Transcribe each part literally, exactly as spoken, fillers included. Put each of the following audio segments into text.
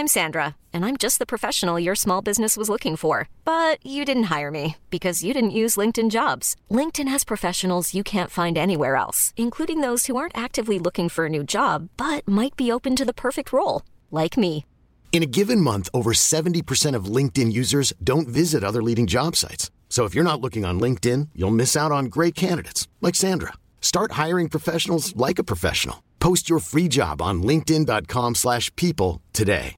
I'm Sandra, and I'm just the professional your small business was looking for. But you didn't hire me because you didn't use LinkedIn Jobs. LinkedIn has professionals you can't find anywhere else, including those who aren't actively looking for a new job, but might be open to the perfect role, like me. In a given month, over seventy percent of LinkedIn users don't visit other leading job sites. So if you're not looking on LinkedIn, you'll miss out on great candidates like Sandra. Start hiring professionals like a professional. Post your free job on linkedin dot com slash people today.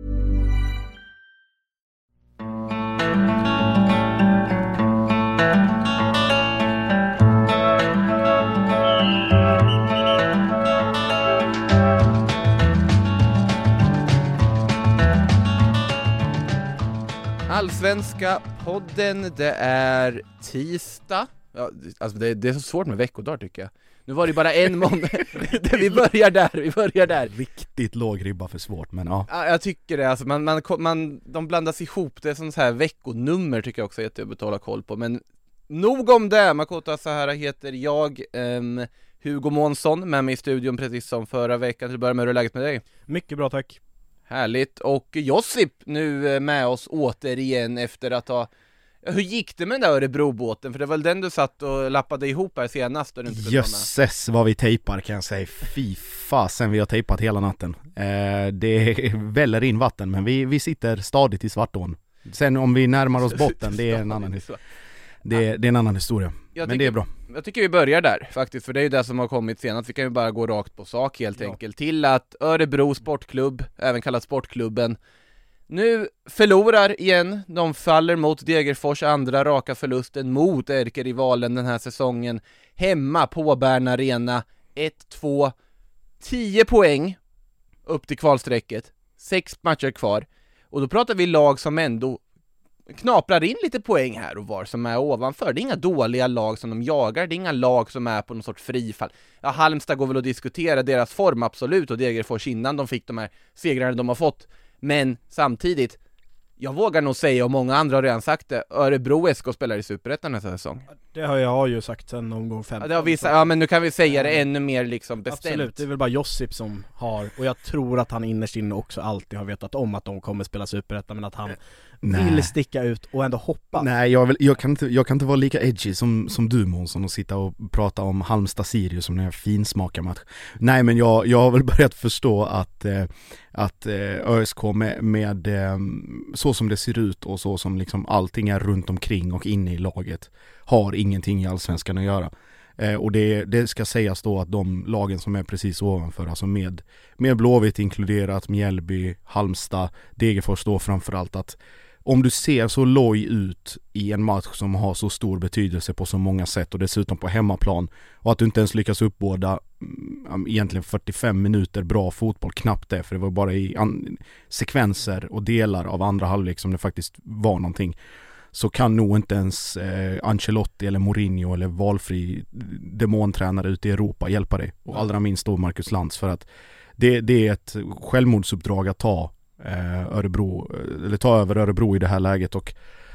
Allsvenska podden, det är tisdag. Ja, alltså det, det är så svårt med veckodagar tycker jag. Nu var det bara en månad. Vi börjar där, vi börjar där. Riktigt låg ribba för svårt, men ja. Ja, jag tycker det. Alltså man, man, man, de blandas ihop. Det är som så här veckonummer tycker jag också är jättejobbigt att hålla koll på. Men nog om det. Makota Sahara heter jag. Um, Hugo Månsson med mig i studion precis som förra veckan. Till att börja med, hur är läget med dig? Mycket bra, tack. Härligt. Och Josip nu med oss återigen efter att ha... Hur gick det med den där Örebrobåten? För det var väl den du satt och lappade ihop här senast. Jösses vad vi tejpar kan jag säga. Fy fasen, vi har tejpat hela natten. Eh, det väller in vatten, men vi, vi sitter stadigt i Svartån. Sen om vi närmar oss botten, det är en annan, det, det är en annan historia. Jag men tycker, det är bra. Jag tycker vi börjar där faktiskt, för det är ju det som har kommit senast. Vi kan ju bara gå rakt på sak helt ja. enkelt. Till att Örebro Sportklubb, även kallat Sportklubben, nu förlorar igen. De faller mot Degerfors, andra raka förlusten mot ärkerivalen den här säsongen. Hemma på Bern Arena, ett två, tio poäng upp till kvalsträcket, sex matcher kvar. Och då pratar vi lag som ändå knaprar in lite poäng här och var som är ovanför. Det är inga dåliga lag som de jagar, det är inga lag som är på någon sorts frifall. Ja, Halmstad går väl att diskutera deras form absolut, och Degerfors innan de fick de här segrarna de har fått. Men samtidigt, jag vågar nog säga, och många andra har redan sagt det, Örebro S K spelar i Superettan nästa säsong. Det har jag ju sagt sen omgång fem. Ja, det har vi, ja, men nu kan vi säga det ännu mer liksom bestämt. Absolut, det är väl bara Josip som har, och jag tror att han innerst inne också alltid har vetat om att de kommer spela Superettan, men att han Nej. vill sticka ut och ändå hoppa. Nej, jag, vill, jag, kan, inte, jag kan inte vara lika edgy som, som du Månsson och sitta och prata om Halmstad-Sirius som den här finsmakarmatch. Nej, men jag, jag har väl börjat förstå att, eh, att eh, ÖSK med, med eh, så som det ser ut och så som liksom allting är runt omkring och inne i laget har ingenting i Allsvenskan att göra. Eh, och det, det ska sägas då att de lagen som är precis ovanför, alltså med, med Blåvitt inkluderat, Mjällby, Halmstad, Degerfors då framförallt, att om du ser så loj ut i en match som har så stor betydelse på så många sätt och dessutom på hemmaplan, och att du inte ens lyckas uppbåda um, egentligen fyrtiofem minuter bra fotboll, knappt det, för det var bara i an- sekvenser och delar av andra halvlek som det faktiskt var någonting, så kan nog inte ens eh, Ancelotti eller Mourinho eller valfri demontränare ute i Europa hjälpa dig, och allra minst då Marcus Lantz, för att det, det är ett självmordsuppdrag att ta Eh, Örebro, eller ta över Örebro i det här läget. Och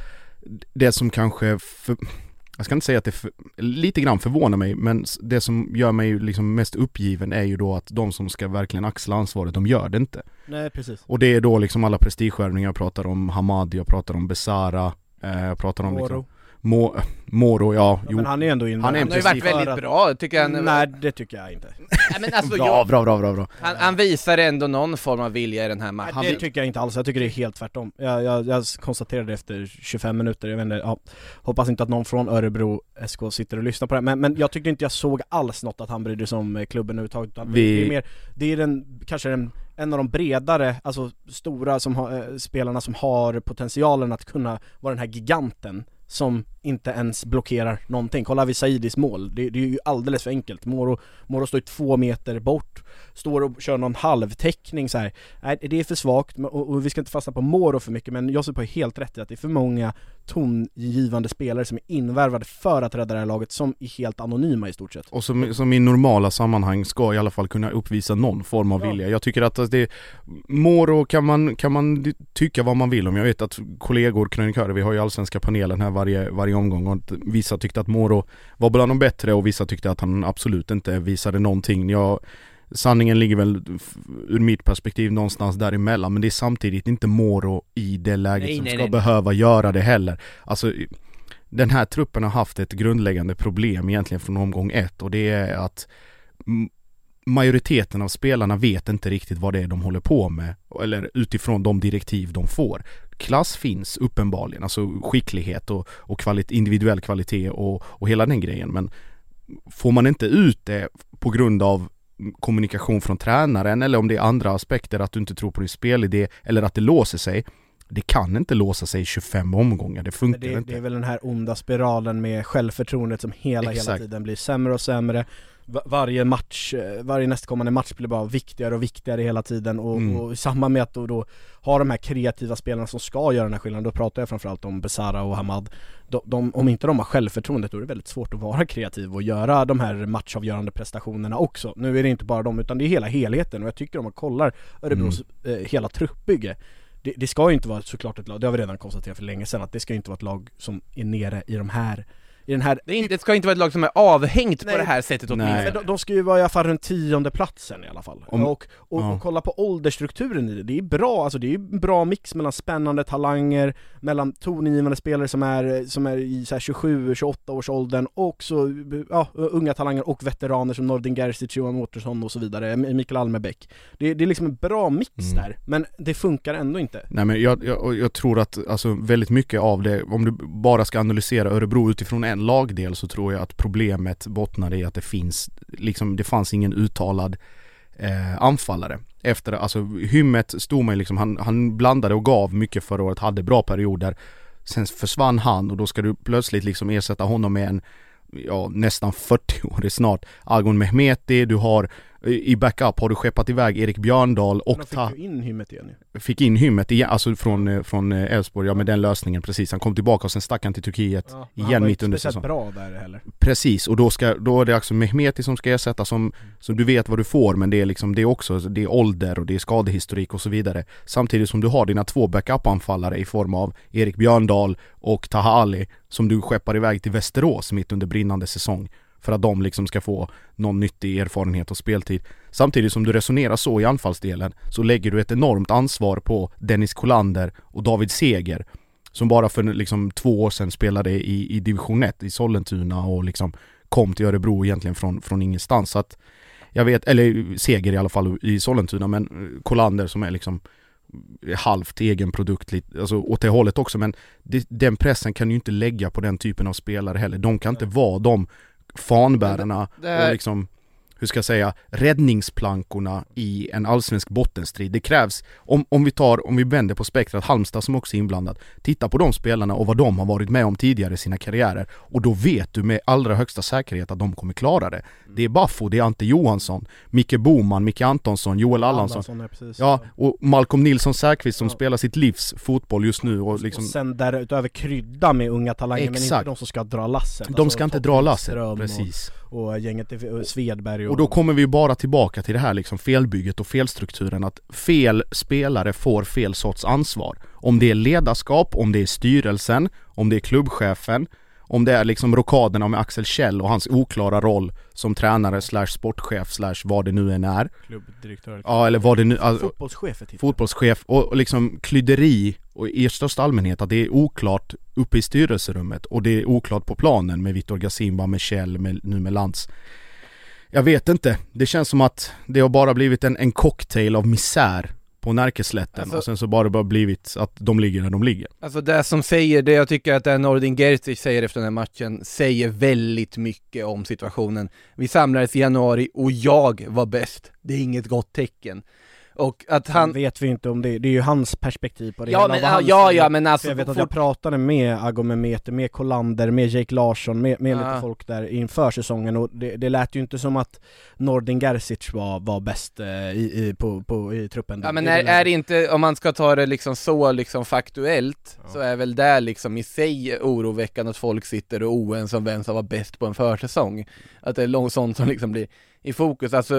det som kanske för, jag ska inte säga att det för, lite grann förvånar mig, men det som gör mig liksom mest uppgiven är ju då att de som ska verkligen axla ansvaret, de gör det inte. Nej, precis. Och det är då liksom alla prestigeskärvningar. Jag pratar om Hamad, jag pratar om Besara, eh, jag pratar om liksom Mo- Moro, ja, ja men han är ändå inne. Han, han har ju varit väldigt att... bra, tycker jag. Nej, det tycker jag inte. Nej, men alltså, bra, jag... bra, bra, bra, bra. Han, han visar ändå någon form av vilja i den här matchen. Nej, det tycker jag inte alls, jag tycker det är helt tvärtom. Jag, jag, jag konstaterade efter tjugofem minuter, jag vet inte, ja, hoppas inte att någon från Örebro S K sitter och lyssnar på det, men, men jag tyckte inte jag såg alls något att han brydde sig om klubben överhuvudtaget. Vi... Det är mer, det är den, kanske den, en av de bredare, alltså stora som har, äh, spelarna som har potentialen att kunna vara den här giganten som inte ens blockerar någonting. Kolla Visaidis mål, det, det är ju alldeles för enkelt. Moro, Moro står ju två meter bort, står och kör någon halvtäckning så här. Nej, det är för svagt, och, och vi ska inte fastna på Moro för mycket, men jag ser på helt rätt i att det är för många tongivande spelare som är invärvade för att rädda det här laget, som är helt anonyma i stort sett. Och som, som i normala sammanhang ska i alla fall kunna uppvisa någon form av ja. vilja. Jag tycker att det Moro kan man, kan man tycka vad man vill om. Jag vet att kollegor, krönikörer, vi har ju allsvenska panelen här varje, varje omgång, och vissa tyckte att Moro var bland de bättre och vissa tyckte att han absolut inte visade någonting. Jag sanningen ligger väl ur mitt perspektiv någonstans däremellan, men det är samtidigt inte Moro i det läget nej, som nej, ska nej. behöva göra det heller. Alltså den här truppen har haft ett grundläggande problem egentligen från omgång ett, och det är att majoriteten av spelarna vet inte riktigt vad det är de håller på med, eller utifrån de direktiv de får. Klass finns uppenbarligen, alltså skicklighet och, och kvalit- individuell kvalitet och, och hela den grejen, men får man inte ut det på grund av kommunikation från tränaren, eller om det är andra aspekter, att du inte tror på din spelidé eller att det låser sig, det kan inte låsa sig i tjugofem omgångar, det funkar det, inte. Det är väl den här onda spiralen med självförtroendet som hela, hela tiden blir sämre och sämre. Varje match, varje nästkommande match blir bara viktigare och viktigare hela tiden, och, mm. och i samband med att då, då har de här kreativa spelarna som ska göra den här skillnaden, då pratar jag framförallt om Besara och Hamad, de, de, om inte de har självförtroendet, då är det väldigt svårt att vara kreativ och göra de här matchavgörande prestationerna också. Nu är det inte bara dem, utan det är hela helheten, och jag tycker om man kollar Örebros mm. eh, hela truppbygge, det, det ska ju inte vara såklart ett lag, det har vi redan konstaterat för länge sedan, att det ska inte vara ett lag som är nere i de här I den här... Det, är inte, det ska inte vara ett lag som är avhängt Nej. på det här sättet åtminstone. De, de ska ju vara i alla fall runt tionde platsen i alla fall. Om, och, och, ja. och kolla på åldersstrukturen i det. Det är bra, alltså det är en bra mix mellan spännande talanger, mellan tongivande spelare som är, som är i så här tjugosju tjugoåtta års åldern, och så ja, unga talanger och veteraner som Nordin Gerzic, Johan Mårtensson och så vidare, Mikael Almebäck. Det, det är liksom en bra mix mm. där, men det funkar ändå inte. Nej, men jag, jag, jag tror att alltså, väldigt mycket av det, om du bara ska analysera Örebro utifrån en lagdel, så tror jag att problemet bottnar i att det finns liksom, det fanns ingen uttalad eh, anfallare. Efter, alltså Hymmet stod man liksom, han, han blandade och gav mycket förra året, hade bra perioder, sen försvann han, och då ska du plötsligt liksom ersätta honom med en ja, nästan fyrtio år snart Agon Mehmeti. Du har i backup har du skeppat iväg Erik Björndal och fick ta... in Hymmet igen. Fick in Hymmet igen, alltså från från Elfsborg, ja, med den lösningen precis. Han kom tillbaka och sen stack han till Turkiet ja, igen mitt under säsongen. Bra där heller. Precis, och då ska då är det också Mehmeti som ska ersätta, som som du vet vad du får, men det är liksom det är också det är ålder och det är skadehistorik och så vidare. Samtidigt som du har dina två backup-anfallare i form av Erik Björndal och Taha Ali som du skeppar iväg till Västerås mitt under brinnande säsong, för att de liksom ska få någon nyttig erfarenhet och speltid. Samtidigt som du resonerar så i anfallsdelen, så lägger du ett enormt ansvar på Dennis Kolander och David Seger, som bara för liksom två år sedan spelade i, i division ett i Sollentuna och liksom kom till Örebro egentligen från, från ingenstans. Så att jag vet, eller Seger i alla fall i Sollentuna, men Kolander som är liksom halvt egen produkt, alltså åt det hållet också, men det, den pressen kan ju inte lägga på den typen av spelare heller. De kan inte vara de fanbärarna det, det här... och liksom, hur ska jag säga, räddningsplankorna i en allsvensk bottenstrid. Det krävs, om, om vi tar, om vi vänder på spektrat, Halmstad som också är inblandad, titta på de spelarna och vad de har varit med om tidigare i sina karriärer, och då vet du med allra högsta säkerhet att de kommer klara det. Det är Baffo, det är Ante Johansson, Micke Boman, Micke Antonsson, Joel Allansson, Allansson ja, och Malcolm Nilsson Säkvist som ja. spelar sitt livs fotboll just nu, och liksom, och sen därutöver krydda med unga talanger. Exakt. Men inte de som ska dra lasset. De ska alltså, inte dra lasset, precis. Och, och gänget och Svedberg och, och då kommer vi bara tillbaka till det här liksom felbygget och felstrukturen, att fel spelare får fel sorts ansvar. Om det är ledarskap, om det är styrelsen, om det är klubbchefen, om det är liksom rockaderna med Axel Kjell och hans oklara roll som tränare slash sportchef slash vad det nu än är. Klubbdirektör. Ja, eller vad det nu... Alltså, fotbollschef. Fotbollschef och, och liksom klyderi och i största allmänhet, att det är oklart uppe i styrelserummet och det är oklart på planen med Victor Gasimba, med Kjell, med, nu med Lantz. Jag vet inte. Det känns som att det har bara blivit en, en cocktail av misär på Närkeslätten, alltså, och sen så bara bara blivit att de ligger där de ligger. Alltså det som säger, det jag tycker att det Nordin Gerzic säger efter den här matchen säger väldigt mycket om situationen. Vi samlades i januari och jag var bäst. Det är inget gott tecken. Och att han... vet vi inte om det, det är ju hans perspektiv på det. Ja, men, ja, ja, ja, men alltså... Jag vet att jag pratade med Agon Mehmeti, med Kolander, med Jake Larsson, med, med ja. lite folk där inför säsongen, och det, det lät ju inte som att Nordin Gerzic var, var bäst eh, i, i, på, på, i truppen. Ja, men är, är det inte, om man ska ta det liksom så liksom faktuellt, ja. så är väl det liksom i sig oroväckande att folk sitter och oense om vem som var bäst på en försäsong. Att det är långt sånt som liksom blir i fokus. Alltså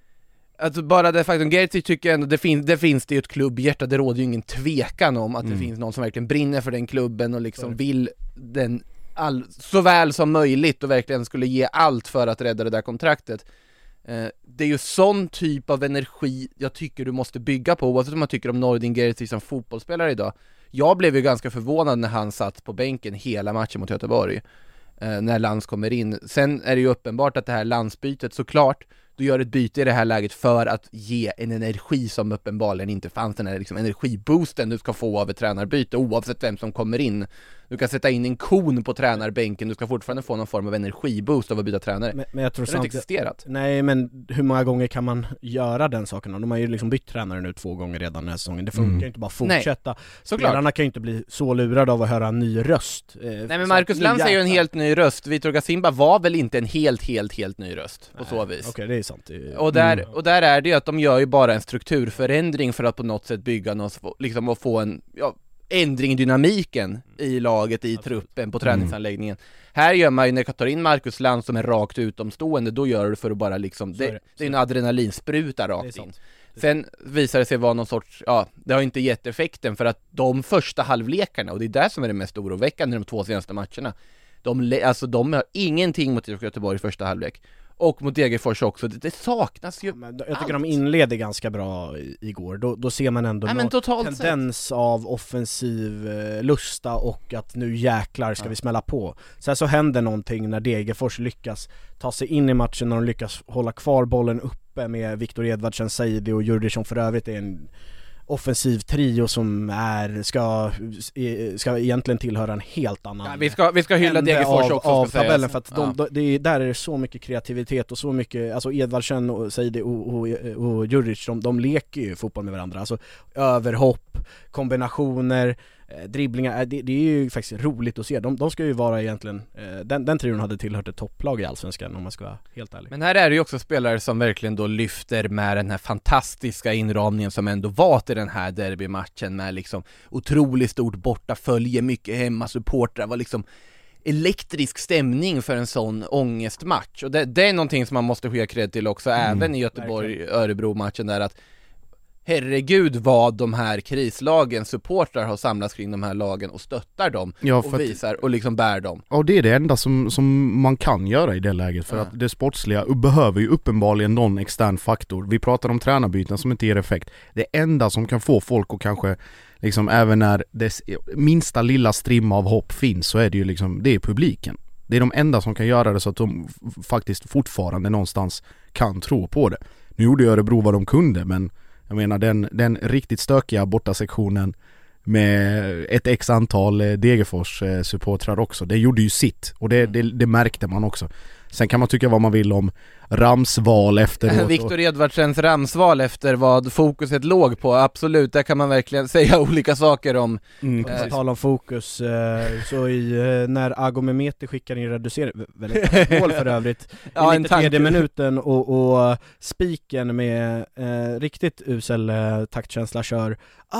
Alltså bara det faktum, Gerzic tycker ändå, det, fin- det finns det ju ett klubbhjärta, det råder ju ingen tvekan om att mm. det finns någon som verkligen brinner för den klubben och liksom mm. vill den all, så väl som möjligt och verkligen skulle ge allt för att rädda det där kontraktet. Eh, det är ju sån typ av energi jag tycker du måste bygga på, oavsett om man tycker om Nordin Gerzic som fotbollsspelare idag. Jag blev ju ganska förvånad när han satt på bänken hela matchen mot Göteborg, eh, när Lantz kommer in. Sen är det ju uppenbart att det här landsbytet, såklart, du gör ett byte i det här läget för att ge en energi som uppenbarligen inte fanns, den här liksom energiboosten du ska få av ett tränarbyte oavsett vem som kommer in. Du kan sätta in en kon på tränarbänken, du ska fortfarande få någon form av energiboost av att byta tränare. Men, men jag tror det har inte existerat. Nej, men hur många gånger kan man göra den saken? De har ju liksom bytt tränare nu två gånger redan den här säsongen. Det funkar ju mm. inte bara fortsätta. Nej, spelarna kan ju inte bli så lurade av att höra en ny röst. Eh, Nej, men Marcus Lantz är ju en helt ny röst. Vitor Gasimba var väl inte en helt, helt, helt ny röst på Nej, så vis. Okej, okay, det är sant. Det är... Och, där, och där är det ju att de gör ju bara en strukturförändring för att på något sätt bygga något, liksom, och få en... Ja, ändring i dynamiken i laget, i truppen, på träningsanläggningen. Mm. Här gör man ju, när jag tar in Marcus Lantz som är rakt utomstående, då gör du för att bara liksom, det, det, det är en adrenalinspruta rakt in. Sen visar det sig vara någon sorts, ja, det har inte gett effekten, för att de första halvlekarna, och det är det som är det mest oroväckande i de två senaste matcherna, de, alltså, de har ingenting mot Göteborg i första halvlek. Och mot Degerfors också, det, det saknas ju. Men jag tycker allt. De inledde ganska bra igår. Då, då ser man ändå Nej, någon tendens sett. av offensiv eh, lusta och att nu jäklar ska ja. vi smälla på. Sen så händer någonting när Degerfors lyckas ta sig in i matchen, när de lyckas hålla kvar bollen uppe med Viktor Edvardsen, Saidi och Djurdjic, som för övrigt är en offensiv trio som är ska ska egentligen tillhöra en helt annan. Ja, vi ska vi ska hylla Degerfors också av tabellen, för att de, ja. de, det, där är det så mycket kreativitet och så mycket, alltså Edvardsen och Saidi och, och, och Djurdjic, de, de leker ju fotboll med varandra, alltså överhopp, kombinationer, eh, dribblingar, det, det är ju faktiskt roligt att se. De, de ska ju vara egentligen, eh, den, den trion hade tillhört ett topplag i Allsvenskan, om man ska vara helt ärlig. Men här är det ju också spelare som verkligen då lyfter med den här fantastiska inramningen som ändå var till den här derbymatchen, med liksom otroligt stort bortafölje, mycket hemmasupportrar, var liksom elektrisk stämning för en sån ångestmatch. Och det, det är någonting som man måste skicka cred till också, mm, även i Göteborg-Örebro-matchen där, att herregud vad de här krislagen supportrar har samlats kring de här lagen och stöttar dem, ja, och visar att, och liksom bär dem. Ja, det är det enda som, som man kan göra i det läget, för ja. att det sportsliga behöver ju uppenbarligen någon extern faktor. Vi pratar om tränarbyten som inte ger effekt. Det enda som kan få folk att kanske liksom, även när det minsta lilla strimma av hopp finns, så är det ju liksom, det är publiken. Det är de enda som kan göra det så att de f- faktiskt fortfarande någonstans kan tro på det. Nu gjorde Örebro vad de kunde, men jag menar den, den riktigt stökiga bortasektionen med ett x antal Degerfors supportrar också, det gjorde ju sitt, och det, det, det märkte man också. Sen kan man tycka vad man vill om ramsval efteråt. Viktor Edvardsens ramsval efter vad fokuset låg på, absolut, där kan man verkligen säga olika saker om. Mm. Äh, tala om fokus, eh, så i, eh, när Ago Mehmeti skickar in reducering, väldigt mål för övrigt, ja, i tredje minuten, och, och spiken med eh, riktigt usel eh, taktkänsla kör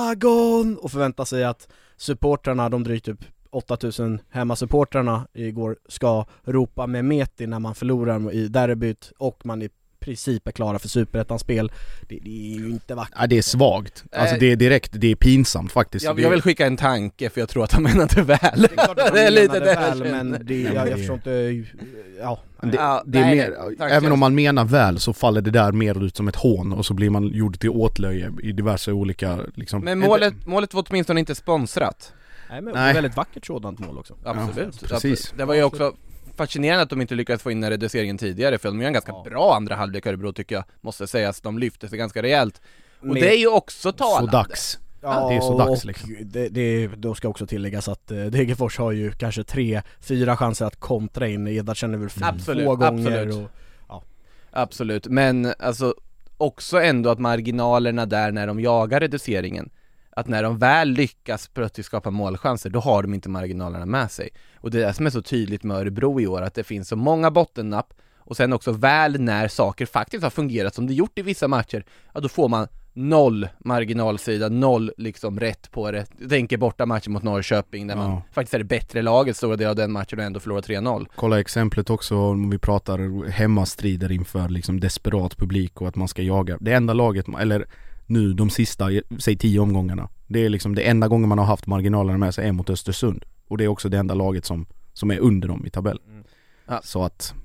Agon och förväntar sig att supportrarna, de drygt typ åtta tusen hemmasupportrarna igår, ska ropa med Mehmeti när man förlorar i derbyt och man i princip är klara för superettan-spel. Det, det är ju inte vackert. Ja, det är svagt. Alltså det är direkt, det är pinsamt faktiskt. Jag, jag vill skicka en tanke, för jag tror att han menade väl. Det är, klart att det är lite det väl, men det, jag, jag förstår inte. Ja. Det, ja, det är nej, mer, tack, även om man menar väl, så faller det där mer ut som ett hån, och så blir man gjord till åtlöje i diverse olika liksom. Men målet, målet var åtminstone inte sponsrat. Nej, men Nej. väldigt vackert sådant mål också. Absolut. Ja, precis. Det var ju också fascinerande att de inte lyckades få in reduceringen tidigare, för de gör en ganska ja. bra andra halvlek, Örebro, tycker jag, måste sägas. De lyfte sig ganska rejält. Och med det är ju också talande. Så dags. Ja, det är så dags liksom. det, det, då ska också tilläggas att uh, Degerfors har ju kanske tre, fyra chanser att kontra in. Edvard känner väl fyra, absolut, två gånger. Absolut. Och, ja. absolut. Men alltså också ändå att marginalerna där när de jagar reduceringen, att när de väl lyckas plötsligt skapa målchanser, då har de inte marginalerna med sig. Och det är det som är så tydligt med Örebro i år, att det finns så många bottennapp, och sen också väl när saker faktiskt har fungerat som det gjort i vissa matcher, ja, då får man noll marginalsida, noll liksom rätt på det. Jag tänker borta matchen mot Norrköping där ja. man faktiskt är det bättre laget stora del av den matchen och ändå förlorar tre noll. Kolla exemplet också om vi pratar hemmastrider inför liksom desperat publik och att man ska jaga. Det enda laget, eller nu de sista, säg tio omgångarna, det är liksom det enda gången man har haft marginalerna med sig är mot Östersund, och det är också det enda laget som, som är under dem i tabellen. Mm. Ja. Så att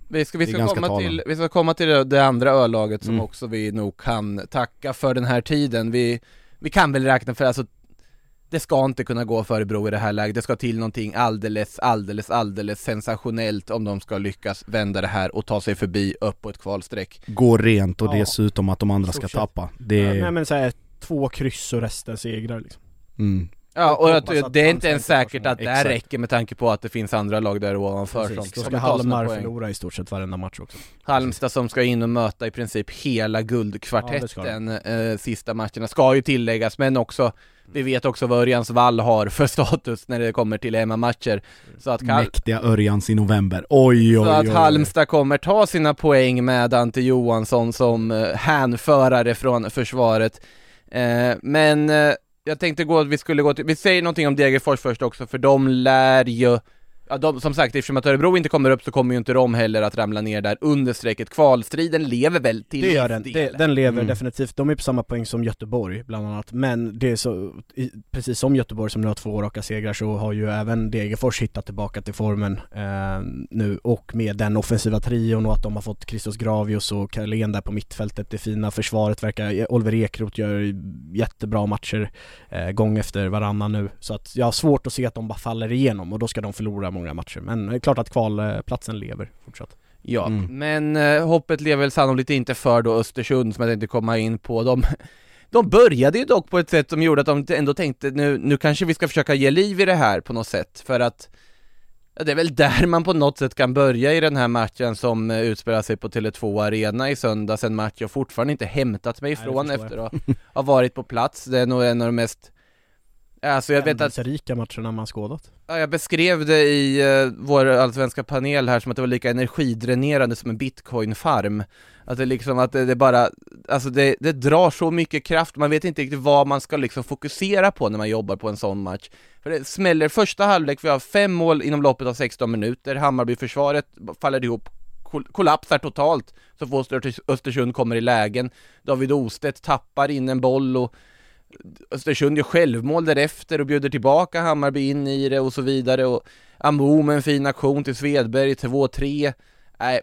Vi ska, vi Det är ska, ganska komma, talande. till, vi ska komma till det, det andra ölaget som Mm. också vi nog kan tacka för den här tiden. Vi, vi kan väl räkna för alltså det ska inte kunna gå för Örebro i det här läget. Det ska till någonting alldeles, alldeles, alldeles sensationellt om de ska lyckas vända det här och ta sig förbi upp på ett kvalstreck. Gå rent och Ja. dessutom att de andra ska Fortsätt. tappa. Det Ja, är... nej men så här, två kryss och resten segrar liksom. Mm. Ja, och jag, hoppas tror- att det är Halmstad inte ens inte tar säkert såna- att det här Exakt. räcker med tanke på att det finns andra lag där ovanför som, Precis, då som ska tar sina Halmar poäng. förlora i stort sett varenda match också. Halmstad som ska in och möta i princip hela Ja, det guldkvartetten eh, sista matcherna ska ju tilläggas, men också vi vet också vad Örjans Vall har för status när det kommer till hemmamatcher. Så att, Kal- Mäktiga Örjans i november. Oj, oj, så oj, att oj. Halmstad kommer ta sina poäng med Ante Johansson som eh, hänförare från försvaret. Eh, men eh, jag tänkte gå att vi skulle gå till, vi säger någonting om Degerfors först också, för de lär ju, ja, de, som sagt, eftersom att Örebro inte kommer upp så kommer ju inte de heller att ramla ner där under strecket. Kvalstriden lever väl till Det gör viss den, del. det, den lever Mm. definitivt. De är på samma poäng som Göteborg bland annat. Men det är så, i, precis som Göteborg som nu har två raka segrar, så har ju även Degerfors hittat tillbaka till formen eh, nu. Och med den offensiva trion och att de har fått Christos Gravius och Carlén där på mittfältet, det fina försvaret verkar, Oliver Ekroth gör jättebra matcher eh, gång efter varannan nu. Så att jag har svårt att se att de bara faller igenom, och då ska de förlora många matcher. Men det är klart att kvalplatsen lever fortsatt. Ja, Mm. men eh, hoppet lever väl sannolikt inte för då Östersund som jag tänkte komma in på. De, de började ju dock på ett sätt som gjorde att de ändå tänkte nu, nu kanske vi ska försöka ge liv i det här på något sätt. För att ja, det är väl där man på något sätt kan börja i den här matchen som eh, utspelar sig på Tele två Arena i söndags. En match jag fortfarande inte hämtat mig Nej, det ifrån förstår efter att ha varit på plats. Det är nog en av de mest... Alltså jag vet att rika matcherna man skådat. ja, jag beskrev det i uh, vår allsvenska panel här som att det var lika energidränerande som en bitcoin-farm. Att det liksom, att det, det bara, alltså det, det drar så mycket kraft, man vet inte riktigt vad man ska liksom fokusera på när man jobbar på en sån match. För det smäller första halvlek, vi har fem mål inom loppet av sexton minuter, Hammarby-försvaret faller ihop, kol- kollapsar totalt, så får Öster- Östersund kommer i lägen, David Ostedt tappar in en boll och Östersund gör självmål därefter och bjuder tillbaka Hammarby in i det och så vidare, och Amo med en fin aktion till Svedberg, två tre. Nej,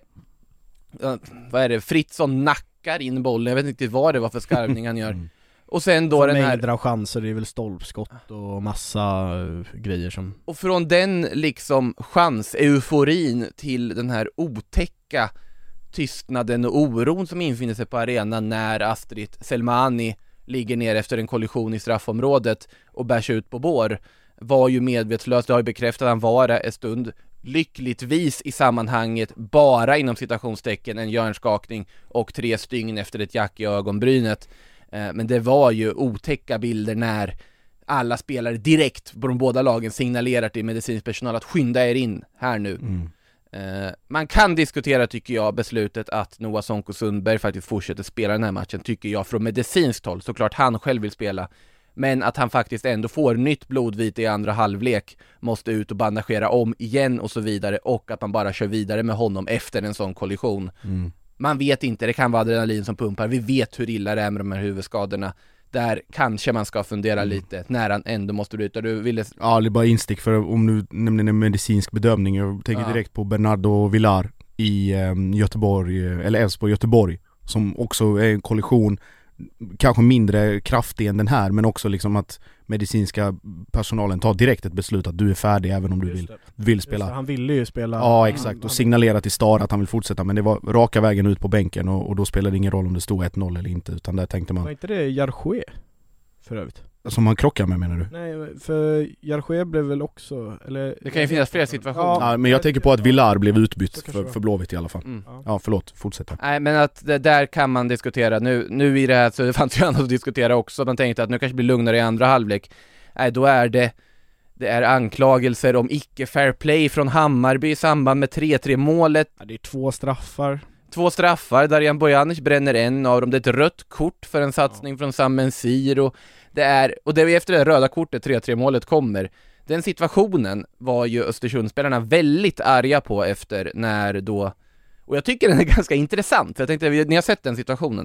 äh, vad är det? Fritzson nackar in bollen, jag vet inte vad det var för skarvning han gör. Mm. Och sen då den här, Mängder av chanser, det är väl stolpskott och massa uh, grejer som... och från den liksom chans-euforin till den här otäcka tystnaden och oron som infinner sig på arenan när Astrid Selmani ligger ner efter en kollision i straffområdet och bärs ut på bår, var ju medvetslös. Det har ju bekräftat att han var det en stund. Lyckligtvis i sammanhanget bara inom citationstecken en hjärnskakning och tre stygn efter ett jack i ögonbrynet. Eh, men det var ju otäcka bilder när alla spelare direkt på de båda lagen signalerar till medicinsk personal att skynda er in här nu. Mm. Eh, man kan diskutera, tycker jag, beslutet att Noah Sonko Sundberg faktiskt fortsätter spela den här matchen, tycker jag, från medicinskt håll. Såklart han själv vill spela, men att han faktiskt ändå får nytt blodvite i andra halvlek, måste ut och bandagera om igen och så vidare, och att man bara kör vidare med honom efter en sån kollision. Mm. Man vet inte, det kan vara adrenalin som pumpar, vi vet hur illa det är med de här huvudskadorna. Där kanske man ska fundera Mm. lite när han ändå måste bryta. Du ville... Ja, det är bara instick, för om du nämner en medicinsk bedömning, jag tänker Ja. direkt på Bernardo Villar i eh, Göteborg, eh, eller Elfsborg Göteborg, som också är en kollision, kanske mindre kraftig än den här, men också liksom att medicinska personalen tar direkt ett beslut att du är färdig även om du Just vill, det. vill Just spela. det, han ville ju spela. Ja, exakt, Han- och han- signalera till Star att han vill fortsätta, men det var raka vägen ut på bänken, och, och då spelade det ingen roll om det stod ett noll eller inte, utan där tänkte Var man, inte det Jarché för övrigt? som man krockar med, menar du? Nej, för Jarché blev väl också, eller... Det kan ju finnas flera situationer. Ja, men jag tänker på att Villar blev utbytt Så kanske för, det var. för Blåvitt i alla fall. Mm. Ja. Ja, förlåt, fortsätt. Nej, men att det där kan man diskutera. Nu, nu i det här så det fanns ju annat att diskutera också. Man tänkte att nu kanske det blir lugnare i andra halvlek. Nej, då är det det är anklagelser om icke-fair play från Hammarby i samband med tre tre målet. Ja, det är två straffar. Två straffar, Darijan Bojanic bränner en av dem. Det är ett rött kort för en satsning Ja. från Sam Mensir, och det är, och det är efter det röda kortet tre tre målet kommer. Den situationen var ju Östersundsspelarna väldigt arga på efter när då, och jag tycker den är ganska intressant. Jag tänkte, ni har sett den situationen eller?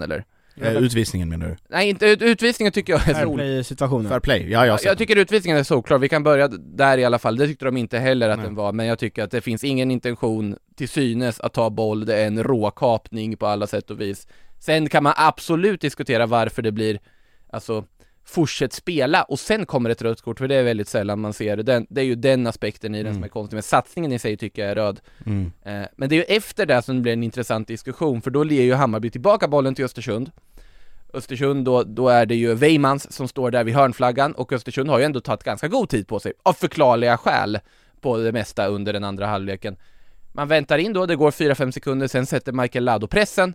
Eh, utvisningen menar du? Nej, inte ut, utvisningen tycker jag är Fair så... play-situationen. Fair play, ja, jag, jag tycker utvisningen är så klar. Vi kan börja där i alla fall. Det tyckte de inte heller att Nej. den var, men jag tycker att det finns ingen intention till synes att ta boll. Det är en råkapning på alla sätt och vis. Sen kan man absolut diskutera varför det blir, alltså, fortsätt spela och sen kommer ett rött kort, för det är väldigt sällan man ser det. Den, det är ju den aspekten i den Mm. som är konstig, men satsningen i sig tycker jag är röd. Mm. Eh, men det är ju efter det som det blir en intressant diskussion, för då ger ju Hammarby tillbaka bollen till Östersund. Östersund, då, då är det ju Weimans som står där vid hörnflaggan, och Östersund har ju ändå tagit ganska god tid på sig, av förklarliga skäl, på det mesta under den andra halvleken. Man väntar in då, det går fyra fem sekunder, sen sätter Michael Lado pressen.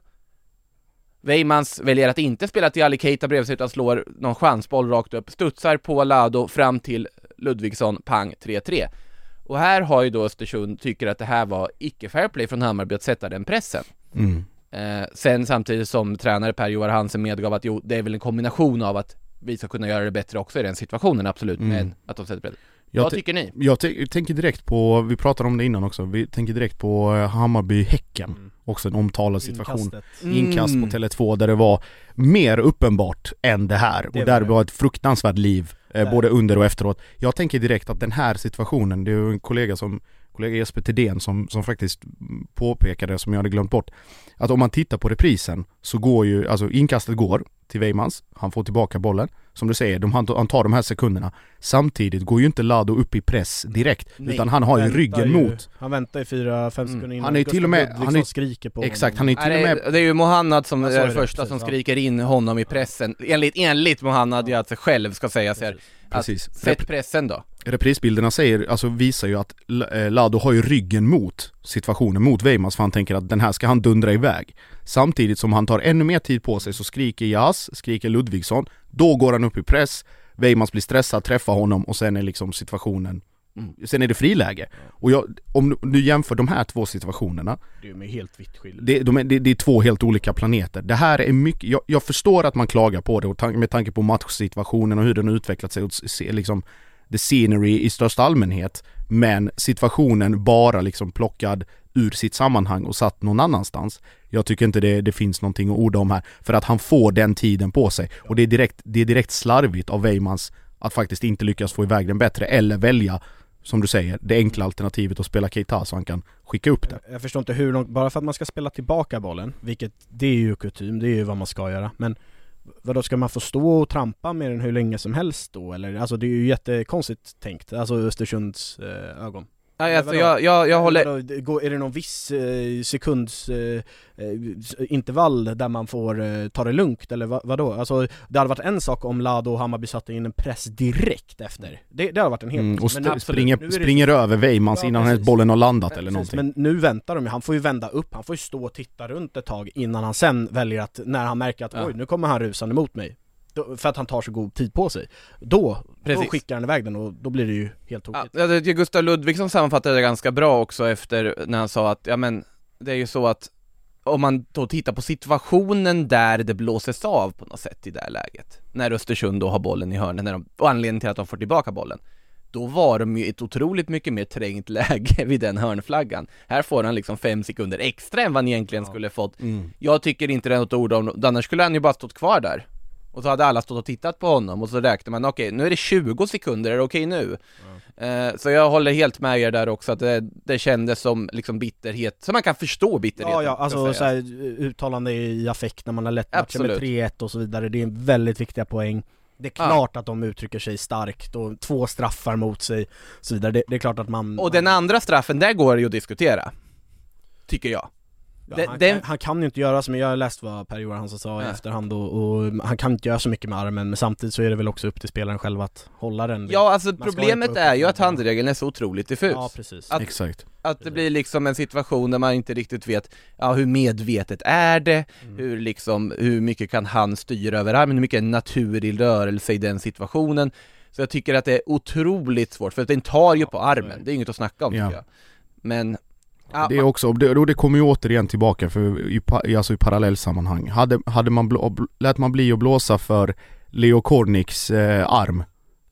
Weimans väljer att inte spela till Ali Keita bredvid sig, utan slår någon chansboll rakt upp, studsar på Lado fram till Ludvigsson, pang, tre tre. Och här har ju då Östersund tycker att det här var icke fair play från Hammarby att sätta den pressen. Mm. Eh, sen samtidigt som tränare Per-Johan Hansen medgav att jo, det är väl en kombination av att vi ska kunna göra det bättre också i den situationen, absolut, Mm. men att de sätter pressen. Jag Vad te- tycker ni? Jag te- tänker direkt på, vi pratade om det innan också, vi tänker direkt på Hammarby-Häcken. Mm. Också en omtalad situation. Inkastet. Inkast på Mm. Tele två där det var mer uppenbart än det här. Det och där var var det. ett fruktansvärt liv, eh, Där. både under och efteråt. Jag tänker direkt att den här situationen, det är ju en kollega som kollega Jesper Thedéen som, som faktiskt påpekade, som jag hade glömt bort, att om man tittar på reprisen så går ju, alltså inkastet går till Weimans, han får tillbaka bollen, som du säger, de, han, han tar de här sekunderna, samtidigt går ju inte Lado upp i press direkt, Nej, utan han har ju Väntar ryggen ju- mot. Han väntar i fyra fem Mm. sekunder innan Han är ju till och med- Gustav han är- skriker på Exakt, han honom. är till och Nej, med det, det är ju Mohannad som Ja, så är är det det, första precis, som ja. skriker in honom i pressen. Enligt, enligt Mohannad, ja, alltså själv ska säga så här. Precis. Att, sätt pressen då. Reprisbilderna säger, alltså visar ju att eh, Lado har ju ryggen mot situationen, mot Weimans, för han tänker att den här ska han dundra iväg. Samtidigt som han tar ännu mer tid på sig så skriker Jas, skriker Ludvigsson, då går han upp i press, Weimans blir stressad, träffar honom och sen är liksom situationen, Mm. sen är det friläge. Och jag, om du jämför de här två situationerna, Det är ju helt vitt skilt. det, de är, det, det är två helt olika planeter. Det här är mycket, jag, jag förstår att man klagar på det och tan- med tanke på matchsituationen och hur den har utvecklat sig och se, liksom the scenery i största allmänhet, men situationen bara liksom plockad ur sitt sammanhang och satt någon annanstans. Jag tycker inte det, det finns någonting att orda om här, för att han får den tiden på sig, och det är direkt, det är direkt slarvigt av Weimans att faktiskt inte lyckas få iväg den bättre, eller välja, som du säger, det enkla alternativet att spela Keita så han kan skicka upp den. Jag förstår inte hur långt, bara för att man ska spela tillbaka bollen, vilket det är ju kutym, det är ju vad man ska göra, men vadå, ska man få stå och trampa med den hur länge som helst då? Eller, alltså det är ju jättekonstigt tänkt, alltså Östersunds eh, ögon. Nej, alltså vadå? jag, jag, jag håller... Vadå, det går- är det någon viss eh, sekunds eh, eh, intervall där man får eh, ta det lugnt, eller vad, vadå? Alltså det hade varit en sak om Lado och Hammarby satte in en press direkt efter. Det, det hade varit en helt... Mm, och men st- absolut, springer, nu är det- springer över Weimans Ja, innan precis. bollen har landat eller Precis, någonting. men nu väntar de ju, han får ju vända upp, han får ju stå och titta runt ett tag innan han sen väljer att, när han märker att Ja. oj, nu kommer han rusande mot mig, då, för att han tar så god tid på sig, då, då Precis. skickar han iväg den och då blir det ju helt tokigt. Ja, det, Gustav Ludvigsson sammanfattade det ganska bra också efter när han sa att ja men det är ju så att om man då tittar på situationen där det blåses av på något sätt i det här läget, när Östersund då har bollen i hörnen, när de, och anledningen till att de får tillbaka bollen, då var de ju ett otroligt mycket mer trängt läge vid den hörnflaggan. Här får han liksom fem sekunder extra än vad han egentligen Ja. skulle fått. Mm. Jag tycker inte det är något ord om, annars skulle han ju bara stått kvar där. Och så hade alla stått och tittat på honom och så räknar man, okej, okay, nu är det tjugo sekunder, är det okej okay nu? Eh, så jag håller helt med er där också, att det, det kändes som liksom bitterhet, så man kan förstå bitterheten. Ja, ja, alltså ska så jag här, säga. uttalande i affekt när man har lett matchen med Absolut. tre ett och så vidare, det är en väldigt viktiga poäng. Det är Ja. klart att de uttrycker sig starkt och två straffar mot sig och så vidare, det, det är klart att man... Och den andra straffen, där går det ju att diskutera, tycker jag. Ja, det- han, det- kan, han kan ju inte göra så, men jag har läst vad Per-Johan Hansen sa i Ja. efterhand och, och han kan inte göra så mycket med armen, men samtidigt så är det väl också upp till spelaren själv att hålla den. Ja, alltså Man ska problemet inte är ju upp- att handregeln är så otroligt diffus. Ja, precis. Att- Exakt. Att det blir liksom en situation där man inte riktigt vet, ja, hur medvetet är det, Mm. hur liksom, hur mycket kan han styra över armen, hur mycket är en naturlig rörelse i den situationen. Så jag tycker att det är otroligt svårt, för att den tar ju på armen, det är inget att snacka om Ja. tycker jag. Men ja, Det är också, och det, och det kommer ju återigen tillbaka för i, pa- i- alltså i parallellsammanhang. Hade, hade man blå, lät man bli att blåsa för Leo Korniks eh, arm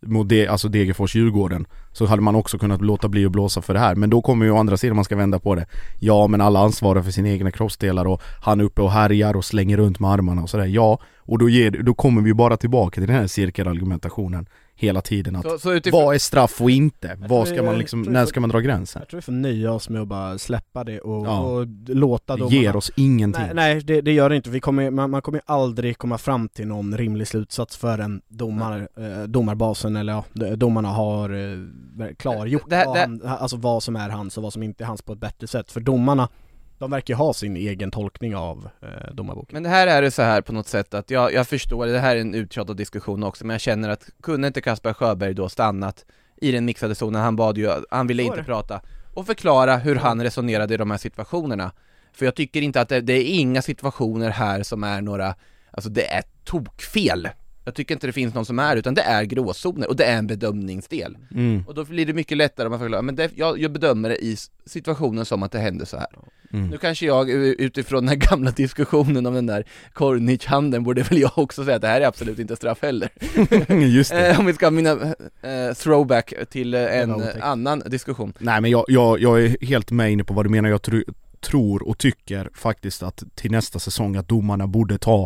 mot det, alltså Degerfors-Djurgården, så hade man också kunnat låta bli att blåsa för det här. Men då kommer ju å andra sidan, man ska vända på det. Ja, men alla ansvarar för sina egna kroppsdelar och han är uppe och härjar och slänger runt med armarna och sådär. Ja, och då, ger, då kommer vi bara tillbaka till den här cirkelargumentationen hela tiden. Att så, så utifrån... Vad är straff och inte? Vad ska man liksom, när ska man dra gränsen? Jag tror vi får nöja oss med att bara släppa det och, ja. och låta dem... Det ger oss ingenting. Nej, nej det, det gör det inte. Vi kommer, man, man kommer aldrig komma fram till någon rimlig slutsats för en domar, eh, domarbasen eller ja, domarna har eh, klargjort det här, vad, det... han, alltså vad som är hans och vad som inte är hans på ett bättre sätt. För domarna, de verkar ha sin egen tolkning av eh, domarboken. Men det här är det så här på något sätt att jag, jag förstår, det här är en uttjatad diskussion också, men jag känner att kunde inte Kasper Sjöberg då stannat i den mixade zonen, han bad ju, han ville inte prata och förklara hur han resonerade i de här situationerna. För jag tycker inte att det, det är inga situationer här som är några, alltså det är tokfel. Jag tycker inte det finns någon som är, utan det är gråzoner och det är en bedömningsdel. Mm. Och då blir det mycket lättare om man förklarar, men det, jag, jag bedömer det i situationen som att det händer så här. Mm. Nu kanske jag utifrån den här gamla diskussionen om den där Kornic-handen borde väl jag också säga att det här är absolut inte straff heller. Just det. Om vi ska ha mina eh, throwback till eh, en annan diskussion. Nej, men jag, jag, jag är helt med inne på vad du menar. Jag tr- tror och tycker faktiskt att till nästa säsong att domarna borde ta,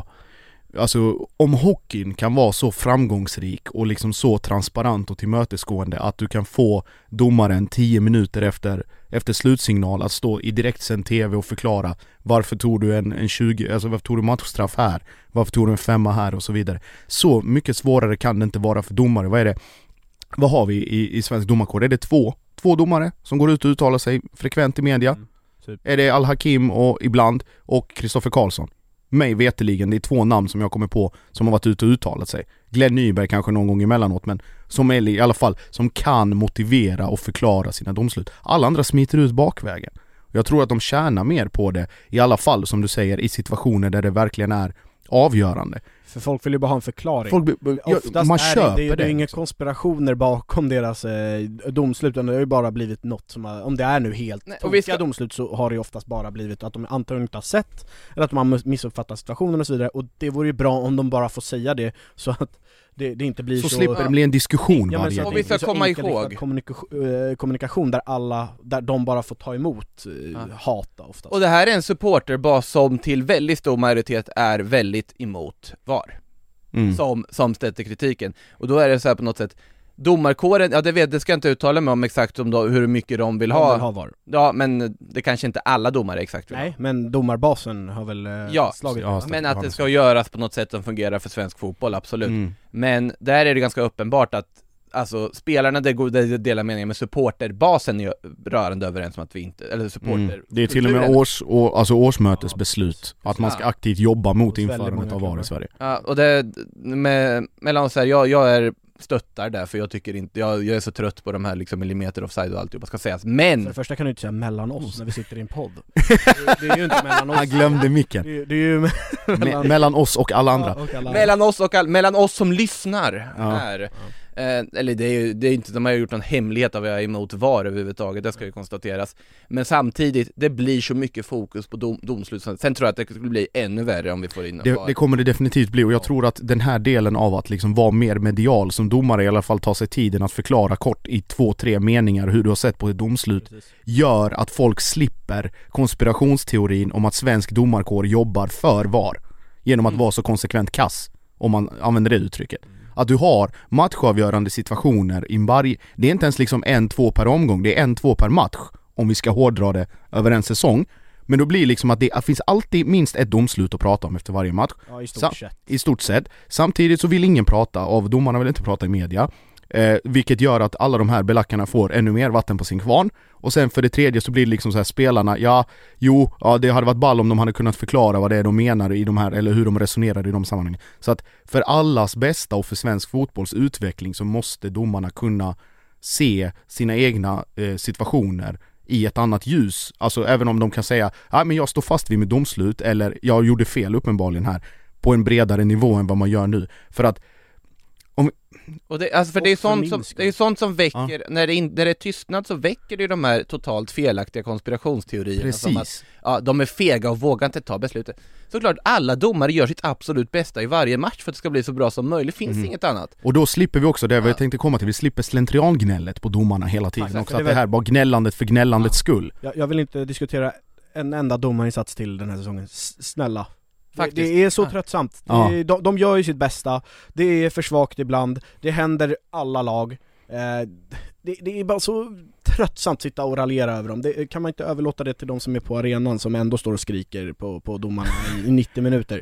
alltså om hockeyn kan vara så framgångsrik och liksom så transparent och tillmötesgående att du kan få domaren tio minuter efter, efter slutsignal att stå i direktsänd tv och förklara varför tog du en, en tjugo, alltså varför tog du matchstraff här, varför tog du en femma här och så vidare. Så mycket svårare kan det inte vara för domare. Vad är det? Vad har vi i, i svensk domarkår? Är det två, två domare som går ut och uttalar sig frekvent i media? Mm, typ. Är det Al-Hakim och ibland och Kristoffer Karlsson? Mig veteligen, det är två namn som jag kommer på som har varit ute och uttalat sig. Glenn Nyberg kanske någon gång emellanåt, men som är i alla fall som kan motivera och förklara sina domslut. Alla andra smiter ut bakvägen. Jag tror att de tjänar mer på det, i alla fall som du säger, i situationer där det verkligen är avgörande. För folk vill ju bara ha en förklaring. Folk, ja, man är köper det, det, det. Det är inga konspirationer bakom deras eh, domslut, utan det har ju bara blivit något som har, om det är nu helt Nej, tokiga ska... domslut, så har det ju oftast bara blivit att de antagligen inte har sett eller att de har missuppfattat situationen och så vidare, och det vore ju bra om de bara får säga det så att det, det inte blir så... Så slipper det bli en diskussion ja, varje gång. Och vi ska komma ihåg kommunika- kommunikation där alla, där de bara får ta emot ja. hata oftast. Och det här är en supporterbas som till väldigt stor majoritet är väldigt emot V A R. Mm. Som, som ställer kritiken. Och då är det så här på något sätt, domarkåren, ja det vet, det ska jag inte uttala mig om exakt om då, hur mycket de vill ha. De vill ha V A R. Ja, men det kanske inte alla domare exakt vill. Nej, men domarbasen har väl eh, ja, slagit ja, men att det ska göras på något sätt som fungerar för svensk fotboll, absolut. Mm. Men där är det ganska uppenbart att alltså spelarna, det går det delar meningen med supporterbasen är rörande överens om att vi inte, eller supporter. Mm. Det är till och med års, å, alltså årsmötesbeslut att man ska ja. aktivt jobba mot införandet av V A R i Sverige. Ja, och det med, mellan oss här, jag, jag är stöttar där, för jag tycker inte, jag, jag är så trött på de här liksom millimeter offside och allt vad ska sägas, men för det första kan du inte säga mellan oss när vi sitter i en podd. det, det är ju inte mellan oss. Han glömde micken. Det, det är ju me- mellan... mellan oss och alla andra. Ja, och alla mellan oss och all, mellan oss som lyssnar ja. här. Ja. Eh, eller det är ju det är inte, de har gjort någon hemlighet av att jag är emot V A R överhuvudtaget, det ska ju konstateras. Men samtidigt, det blir så mycket fokus på dom, domslut. Sen tror jag att det skulle bli ännu värre om vi får in det, V A R. Det kommer det definitivt bli, och jag tror att den här delen av att liksom vara mer medial som domare, i alla fall ta sig tiden att förklara kort i två, tre meningar hur du har sett på ett domslut, precis, gör att folk slipper konspirationsteorin om att svensk domarkår jobbar för V A R genom att mm. vara så konsekvent kass, om man använder det uttrycket. Att du har matchavgörande situationer i varje, det är inte ens liksom en, två per omgång, det är en, två per match om vi ska hårdra det över en säsong. Men då blir det liksom att det finns alltid minst ett domslut att prata om efter varje match. Ja, i stort sett. I stort sett. Samtidigt så vill ingen prata, av domarna vill inte prata i media. Eh, vilket gör att alla de här belackarna får ännu mer vatten på sin kvarn. Och sen för det tredje så blir det liksom så här, spelarna, ja, jo, ja, det hade varit ball om de hade kunnat förklara vad det är de menar i de här, eller hur de resonerar i de sammanhangen. Så att för allas bästa och för svensk fotbolls utveckling så måste domarna kunna se sina egna eh, situationer i ett annat ljus. Alltså även om de kan säga, ja men jag står fast vid mitt domslut, eller jag gjorde fel uppenbarligen här, på en bredare nivå än vad man gör nu. För att Om... Och det, alltså för det är, sånt som, skull. det är sånt som väcker, Ja. när, det in, när det är tystnad så väcker det ju de här totalt felaktiga konspirationsteorierna. Precis. Som att, ja, de är fega och vågar inte ta beslutet. Såklart, alla domare gör sitt absolut bästa i varje match för att det ska bli så bra som möjligt. Finns Mm. inget annat. Och då slipper vi också det vi Ja. tänkte komma till, vi slipper slentriangnället på domarna hela tiden Exakt, också, det är att det väl- här var gnällandet för gnällandets skull. Jag, jag vill inte diskutera en enda domarinsats till den här säsongen. S- snälla. Det, Faktiskt. det är så Ja. tröttsamt. Ja. Det, de, de gör ju sitt bästa. Det är för svagt ibland. Det händer alla lag. Eh, det, det är bara så tröttsamt att sitta och raljera över dem. Det, kan man inte överlåta det till de som är på arenan som ändå står och skriker på, på domarna i, i nittio minuter?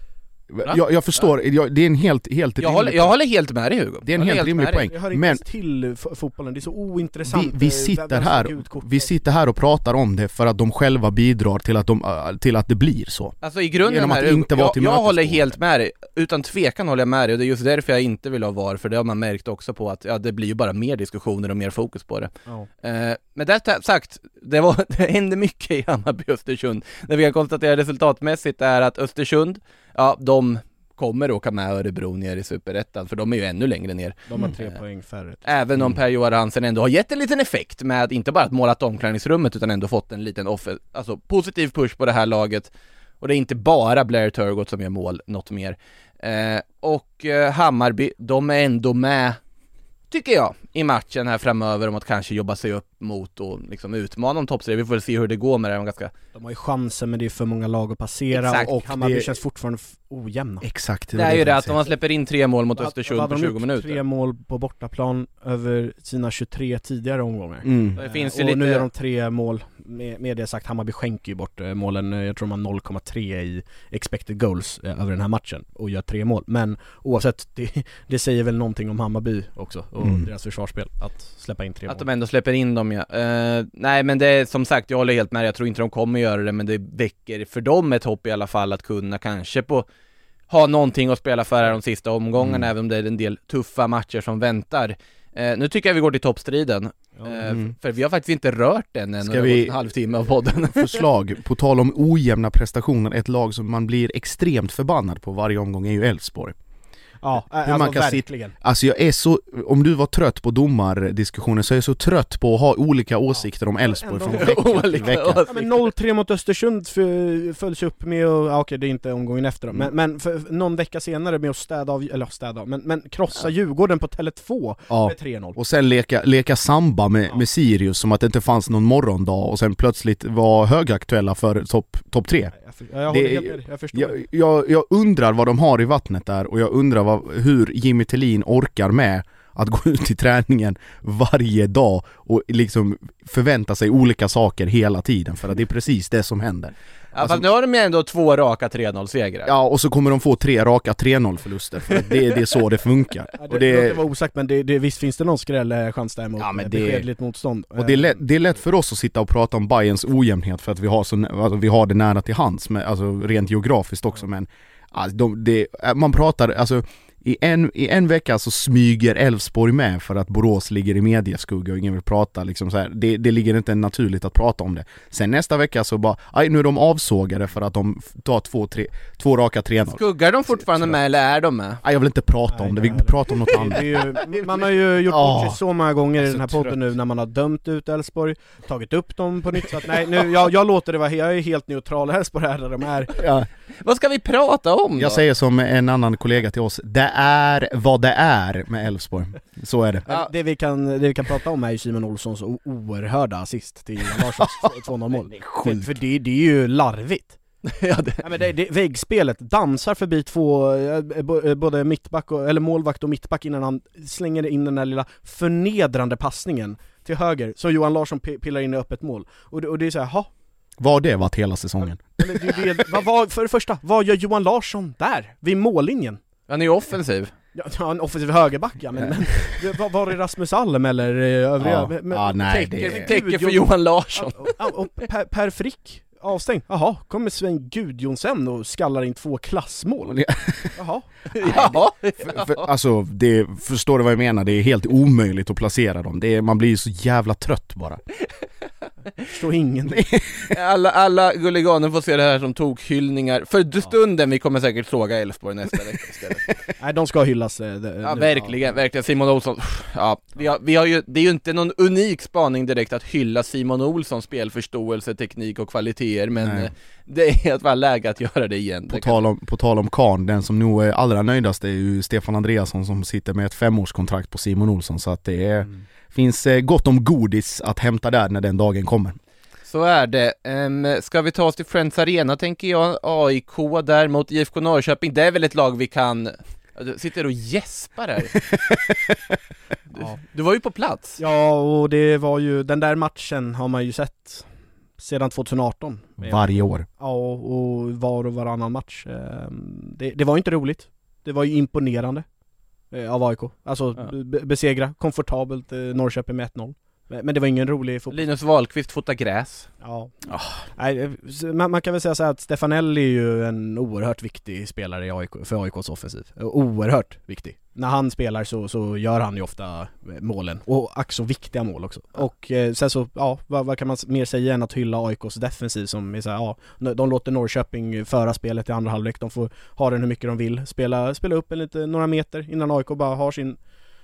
Jag, jag förstår, jag, det är en helt, helt Jag håller, jag håller helt med dig, Hugo. Det är en Jag håller helt rimlig med dig. poäng. Jag hör inte Men ens till f- fotbollen, det är så ointressant. vi, vi eh, sitter vem som här, fick ut kortet. vi sitter här och pratar om det för att de själva bidrar till att, de, äh, till att det blir så. Alltså i grunden Genom att här, inte vara jag, jag tillmötesgående. håller helt med dig. Utan tvekan håller jag med dig, och det är just därför jag inte vill ha V A R, för det har man märkt också på att ja, det blir ju bara mer diskussioner och mer fokus på det. Ja. Eh, men det sagt, det, var, det hände mycket i Hammarby och Östersund. Det vi kan konstatera resultatmässigt är att Östersund, ja, de kommer åka med Örebro ner i Superettan, för de är ju ännu längre ner. De har tre poäng färre. Även om Mm. Per-Johan Hansen ändå har gett en liten effekt med inte bara att målat omklädningsrummet utan ändå fått en liten offer, alltså positiv push på det här laget. Och det är inte bara Blair Turgott som gör mål, något mer. Eh, och eh, Hammarby, de är ändå med, tycker jag, i matchen här framöver om att kanske jobba sig upp mot och liksom utmana om toppstriden. Vi får se hur det går med det. Ganska... De har ju chansen, men det är för många lag att passera. Exakt. Och Hammarby Det- känns fortfarande f- ojämna. Exakt. Det är ju jag det att tänkte om man släpper in tre mål mot Vad- Östersund vad på hade de tjugo gjort? minuter. Tre mål på bortaplan över sina tjugotre tidigare omgångar. säga. Mm. Det finns Eh, ju och lite... nu gör de tre mål. Med, med det sagt, Hammarby skänker ju bort eh, målen. Eh, Jag tror de har noll komma tre i expected goals eh, över den här matchen och gör tre mål. Men oavsett, det, det säger väl någonting om Hammarby också och Mm. deras försvarsspel, att släppa in tre Att mål. de ändå släpper in dem, ja. Eh, nej, men det är som sagt, jag håller helt med. Jag tror inte de kommer göra det, men det väcker för dem ett hopp i alla fall att kunna kanske på ha någonting att spela för här de sista omgångarna, Mm. även om det är en del tuffa matcher som väntar. Eh, nu tycker jag vi går till toppstriden. Ja. Eh, Mm. För vi har faktiskt inte rört den än. Ska Ska vi- vi... En halvtimme av podden. Förslag, på tal om ojämna prestationer, ett lag som man blir extremt förbannad på varje omgång är ju Elfsborg. Ja, Hur alltså man kan verkligen. Alltså jag är så, om du var trött på domardiskussionen så är jag så trött på att ha olika åsikter om Elfsborg från Ändå- vecka till Olika vecka. Ja, men noll tre mot Östersund f- följs upp med och, ja, okej det är inte omgången efter då, men, men för, någon vecka senare med att städa av, eller städa av, men, men krossa Djurgården på Tele två Ja. med tre noll. Och sen leka, leka samba med, med Sirius som att det inte fanns någon morgondag och sen plötsligt var högaktuella för topp top tre. Jag, för, jag Det- håller helt med dig, jag förstår. Jag, jag, jag undrar vad de har i vattnet där och jag undrar vad, hur Jimmy Tillin orkar med att gå ut i träningen varje dag och liksom förvänta sig olika saker hela tiden, för att det är precis det som händer. Ja, fast nu har de ju ändå två raka tre noll-segrar. Ja, och så kommer de få tre raka tre noll förluster, för att det, det är så det funkar. Ja, Och det, det det, var osagt, men det, det, visst finns det någon skrällchans där mot Ja, men eh, det- beskedligt motstånd. och det, är lätt, det är lätt för oss att sitta och prata om Bayerns ojämnhet för att vi har, så, alltså, vi har det nära till hands, med, alltså rent geografiskt också, men alltså, de, det, man pratar, alltså I en, I en vecka så smyger Elfsborg med för att Borås ligger i mediaskugga och ingen vill prata liksom så här. Det, det ligger inte naturligt att prata om det. Sen nästa vecka så bara, aj, nu är de avsågade för att de tar två, tre, två raka tre noll. Skuggar de fortfarande med eller är de med? Aj, jag vill inte prata Nej, om det, vi det är- pratar om något Det annat. är ju, man har ju gjort Ja. bort sig så många gånger i Så den här trött. podden nu när man har dömt ut Elfsborg, tagit upp dem på nytt, så att nej, nu, jag, jag låter det vara, jag är helt neutral. Elfsborg här där de är. Ja. Vad ska vi prata om då? Jag säger som en annan kollega till oss, det är vad det är med Elfsborg. Så är det. Ja. Det, vi kan, det vi kan prata om är ju Simon Olssons o- oerhörda assist till Johan Larssons två noll mål. För, för det, det är ju larvigt. ja, det... Ja, men det, det, väggspelet dansar förbi två, eh, bo- eh, både mittback och, eller målvakt och mittback innan han slänger in den där lilla förnedrande passningen till höger, så Johan Larsson p- pillar in i öppet mål. Och det, och det är så här, ha? Vad det varit hela säsongen. Eller det, det, vad, vad, för det första, vad gör Johan Larsson där? Vid mållinjen? Han är ju offensiv. Ja, ja, en offensiv högerback, ja, men, men det- var, var är Rasmus Alm eller eh, övriga? Ja. Men- Ja, nej, täcker- det- Täcker för Johan Larsson. Ja, och, och per, per Frick avstängd. Jaha, kommer Sven Gudjonsen och skallar in två klassmål. Jaha. Ja. För, för, alltså, det, förstår du vad jag menar? Det är helt omöjligt att placera dem. Det är, man blir ju så jävla trött bara. Förstår ingenting. Alla, alla gulliganer får se det här som tokhyllningar. För stunden vi kommer säkert såga Elfsborg nästa vecka istället. Nej, de ska hyllas. Det, det, Ja, nu. verkligen, verkligen. Simon Olsson. Ja, vi har, vi har ju, det är ju inte någon unik spaning direkt att hylla Simon Olssons spelförståelse, teknik och kvaliteter, men Nej. det är ett väl läge att göra det igen. På, det tal om, på tal om Karn, den som nog är allra nöjdast är ju Stefan Andreasson som sitter med ett femårskontrakt på Simon Olsson, så att det är, mm. finns gott om godis att hämta där när den dagen kommer. Så är det. Um, ska vi ta oss till Friends Arena tänker jag, A I K där mot I F K Norrköping, det är väl ett lag vi kan... Du sitter och gäspar här. du, ja. du var ju på plats. Ja, och det var ju, den där matchen har man ju sett sedan tjugoarton. Varje år. Ja, och var och varannan match. Det, det var inte roligt. Det var ju imponerande av A I K. Alltså ja. be- besegra komfortabelt Norrköping med ett noll. Men det var ingen rolig fotboll. Linus Wahlqvist fotar gräs. Ja. Oh. Nej, man, man kan väl säga så här att Stefanelli är ju en oerhört viktig spelare i A I K, för A I K:s offensiv. Oerhört viktig. När han spelar så, så gör han ju ofta målen. Och också viktiga mål också. Ja. Och eh, sen så, ja, vad, vad kan man mer säga än att hylla A I K:s defensiv som är så här, ja, de låter Norrköping föra spelet i andra halvlek. De får ha den hur mycket de vill. Spela, spela upp en lite, några meter innan A I K bara har sin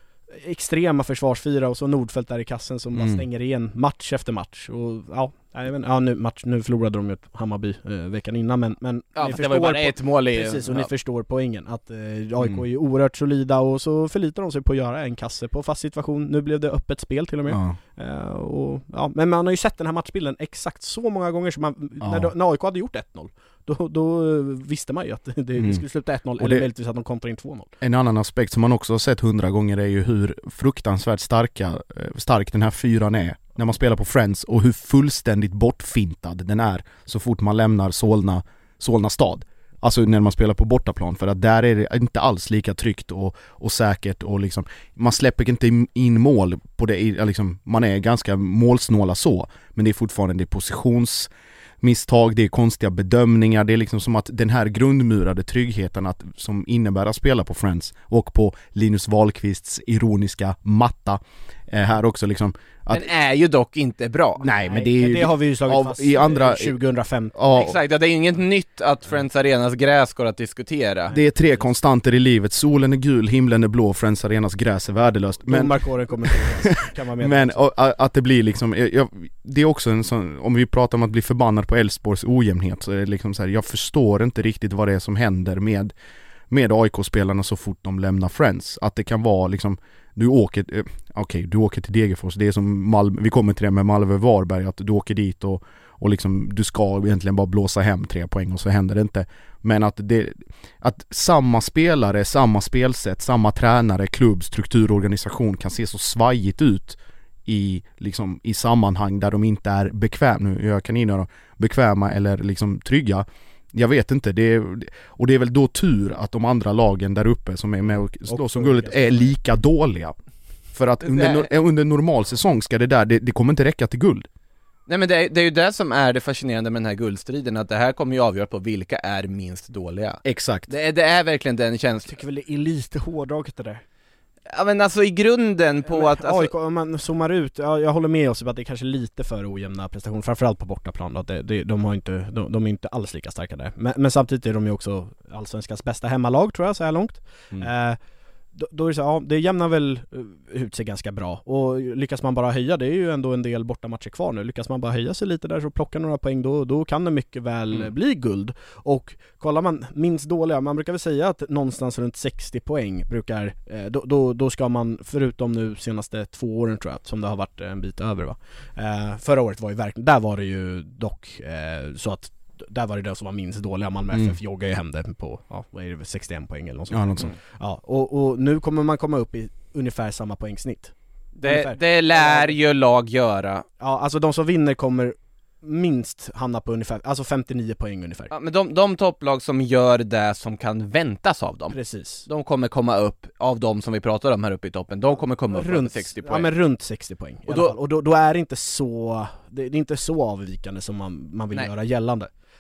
extrema försvarsfyra och så Nordfeldt där i kassen som mm. bara stänger igen match efter match. Och ja, jag vet, ja nu, match, nu förlorade de ju Hammarby eh, veckan innan, men, men ja, ni det var ju bara ett mål i... Precis, och ja. ni förstår poängen att eh, A I K är oerhört solida och så förlitar de sig på att göra en kasse på fast situation. Nu blev det öppet spel till och med. Ja. Eh, och, ja, men man har ju sett den här matchbilden exakt så många gånger som man, ja. när, när A I K hade gjort ett noll Då, då visste man ju att det, mm. det skulle sluta ett noll eller möjligtvis att de kontrar in två noll. En annan aspekt som man också har sett hundra gånger är ju hur fruktansvärt starka, stark den här fyran är när man spelar på Friends och hur fullständigt bortfintad den är så fort man lämnar Solna, Solna stad. Alltså när man spelar på bortaplan, för att där är det inte alls lika tryggt och, och säkert och liksom, man släpper inte in mål på det, liksom, man är ganska målsnåla så, men det är fortfarande det är positions misstag, det är konstiga bedömningar, det är liksom som att den här grundmurade tryggheten att, som innebär att spela på Friends och på Linus Wahlqvists ironiska matta eh, här också liksom att, den är ju dock inte bra. Nej, men det, är ju, det har vi ju slagit av, fast i andra, tjugohundrafemton. Ja, exakt, ja, det är inget nytt att Friends Arenas gräs går att diskutera. Det är tre konstanter i livet. Solen är gul, himlen är blå, Friends Arenas gräs är värdelöst. Men, kommer kan man men och, att det blir liksom jag, det är också en sån, om vi pratar om att bli förbannad på Elfsborgs ojämnhet, så är det liksom så här, jag förstår inte riktigt vad det är som händer med med A I K-spelarna så fort de lämnar Friends. Att det kan vara liksom du åker, eh, okej, okay, du åker till Degerfors, det är som Malmö, vi kommer till det med Malmö-Varberg, att du åker dit och, och liksom, du ska egentligen bara blåsa hem tre poäng och så händer det inte. Men att, det, att samma spelare, samma spelsätt, samma tränare, klubb, struktur, organisation kan se så svajigt ut i, liksom, i sammanhang där de inte är bekväma, nu jag kan innan bekväma eller liksom trygga. Jag vet inte, det är, och det är väl då tur att de andra lagen där uppe som är med och slåss om guldet är lika dåliga. För att under, under normal säsong ska det där, det, det kommer inte räcka till guld. Nej, men det är, det är ju det som är det fascinerande med den här guldstriden, att det här kommer ju avgöra på vilka är minst dåliga. Exakt. Det är, det är verkligen den känslan. Jag tycker väl det är lite hårdraget det där. Ja, men alltså i grunden på men, att... Alltså... A I K, om man zoomar ut, ja, jag håller med oss att det är kanske lite för ojämna prestationer, framförallt på bortaplan. Att det, det, de, har inte, de, de är inte alls lika starka där. Men, men samtidigt är de ju också allsvenskans bästa hemmalag, tror jag, så här långt. Mm. Eh, då, då är det så, ja, det jämnar väl ut sig ganska bra. Och lyckas man bara höja, det är ju ändå en del bortamatcher kvar nu. Lyckas man bara höja sig lite där så plocka några poäng, då, då kan det mycket väl mm. bli guld. Och kollar man minst dåliga, man brukar väl säga att någonstans runt sextio poäng brukar, eh, då, då, då ska man, förutom nu senaste två åren tror jag, som det har varit en bit över va. Eh, förra året var ju verkligen, där var det ju dock eh, så att där var det det som var minst dåliga. Malmö mm. F F joggar ju hem det på, ja, vad är det, sextioen poäng eller något sånt. Ja, något sånt. Ja, och, och nu kommer man komma upp i ungefär samma poängsnitt. Det, det lär ju lag göra. Ja, alltså de som vinner kommer minst hamna på ungefär, alltså femtionio poäng ungefär. Ja, men de, de topplag som gör det som kan väntas av dem. Precis. De kommer komma upp, av de som vi pratar om här uppe i toppen, de kommer komma upp runt sextio poäng. Ja, men runt sextio poäng i och, då, alla fall. och då, då är det inte så, det, det är inte så avvikande som man, man vill Nej. göra gällande.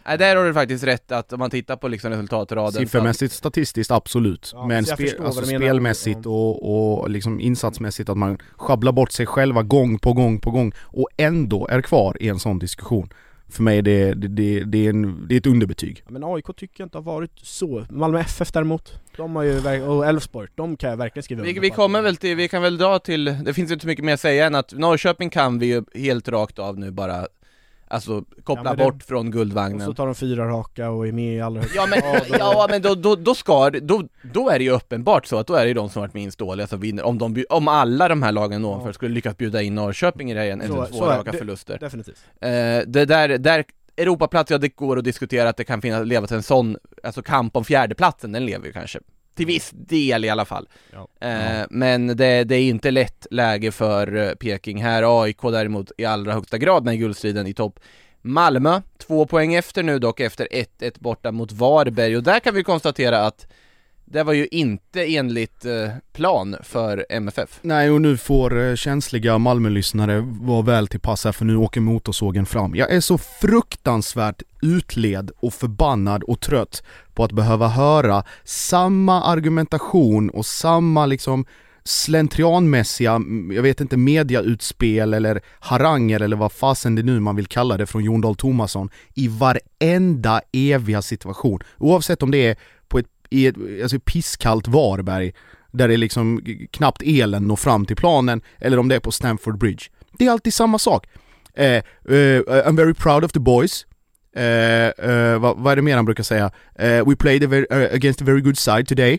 Nej, där har du faktiskt rätt att om man tittar på liksom resultatraden. Siffermässigt, statistiskt, absolut. Ja, men så jag spe, förstår alltså vad du menar. spelmässigt och, och liksom insatsmässigt att man schabblar bort sig själva gång på gång på gång och ändå är kvar i en sån diskussion. För mig är det, det, det, det, är, en, det är ett underbetyg. Ja, men A I K tycker jag inte har varit så. Malmö F F däremot, de har ju, och Elfsborg, de kan jag verkligen skriva under Vi, vi kommer väl till, vi kan väl dra till, det finns inte mycket mer att säga än att Norrköping kan vi ju helt rakt av nu bara, alltså koppla Ja, det, bort från guldvagnen. Och så tar de fyra raka och är med i allra högsta. Ja men, ja, men då, då, då ska då, då är det ju uppenbart så att då är det ju de som varit minst dåliga som vinner. Om, de, om alla de här lagen ovanför ja. skulle lyckas bjuda in Norrköping i det igen, eller två raka förluster. Definitivt. Eh, det där, där Europaplats, ja det går att diskutera att det kan finnas, leva till en sån, alltså kamp om fjärdeplatsen, den lever ju kanske. Till viss del i alla fall. Ja. Eh, ja. Men det, det är inte lätt läge för Peking här. A I K däremot i allra högsta grad med guldstriden i topp. Malmö, två poäng efter nu dock, efter ett ett borta mot Varberg. Och där kan vi konstatera att det var ju inte enligt eh, plan för M F F. Nej, och nu får eh, känsliga Malmö-lyssnare vara väl till pass här, för nu åker motorsågen fram. Jag är så fruktansvärt utled och förbannad och trött på att behöva höra samma argumentation och samma liksom slentrianmässiga, jag vet inte, mediautspel eller haranger eller vad fasen det nu man vill kalla det från Jon Dahl Tomasson i varenda eviga situation. Oavsett om det är på ett, i ett alltså pisskallt Varberg där det liksom knappt elen når fram till planen, eller om det är på Stamford Bridge. Det är alltid samma sak. Uh, uh, I'm very proud of the boys. Uh, uh, vad, vad är det mer han brukar säga? Uh, we played a very, uh, against a very good side today.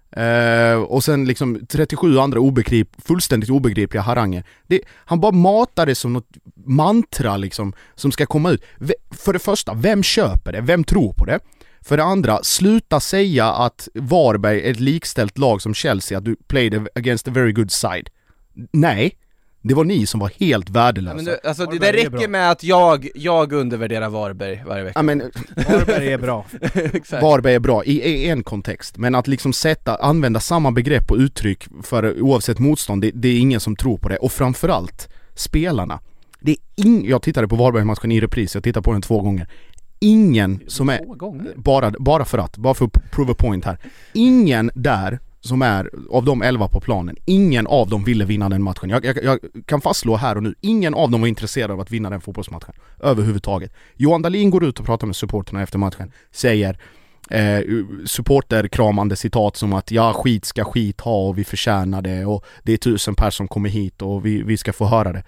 Uh, och sen liksom trettiosju andra obegrip, fullständigt obegripliga haranger. Det, han bara matar det som något mantra liksom, som ska komma ut. V- för det första, vem köper det? Vem tror på det? För det andra, sluta säga att Varberg är ett likställt lag som Chelsea, att du played against a very good side. Nej, det var ni som var helt värdelösa. Ja, men du, alltså, det, det räcker med att jag, jag undervärderar Varberg varje vecka. Ja, men, Varberg är bra. Varberg är bra i, i en kontext, men att liksom sätta, använda samma begrepp och uttryck för oavsett motstånd, det, det är ingen som tror på det. Och framförallt spelarna. Det är ing, jag tittade på Varberg-matchen i repris, jag tittade på den två gånger. Ingen som är, bara, bara för att, bara för att prove a point här, ingen där som är av de elva på planen, ingen av dem ville vinna den matchen. Jag, jag, jag kan fastslå här och nu, ingen av dem var intresserad av att vinna den fotbollsmatchen överhuvudtaget. Johan Dahlin går ut och pratar med supporterna efter matchen, säger eh, supporterkramande citat som att ja, skit ska skit ha och vi förtjänar det och det är tusen personer som kommer hit och vi, vi ska få höra det.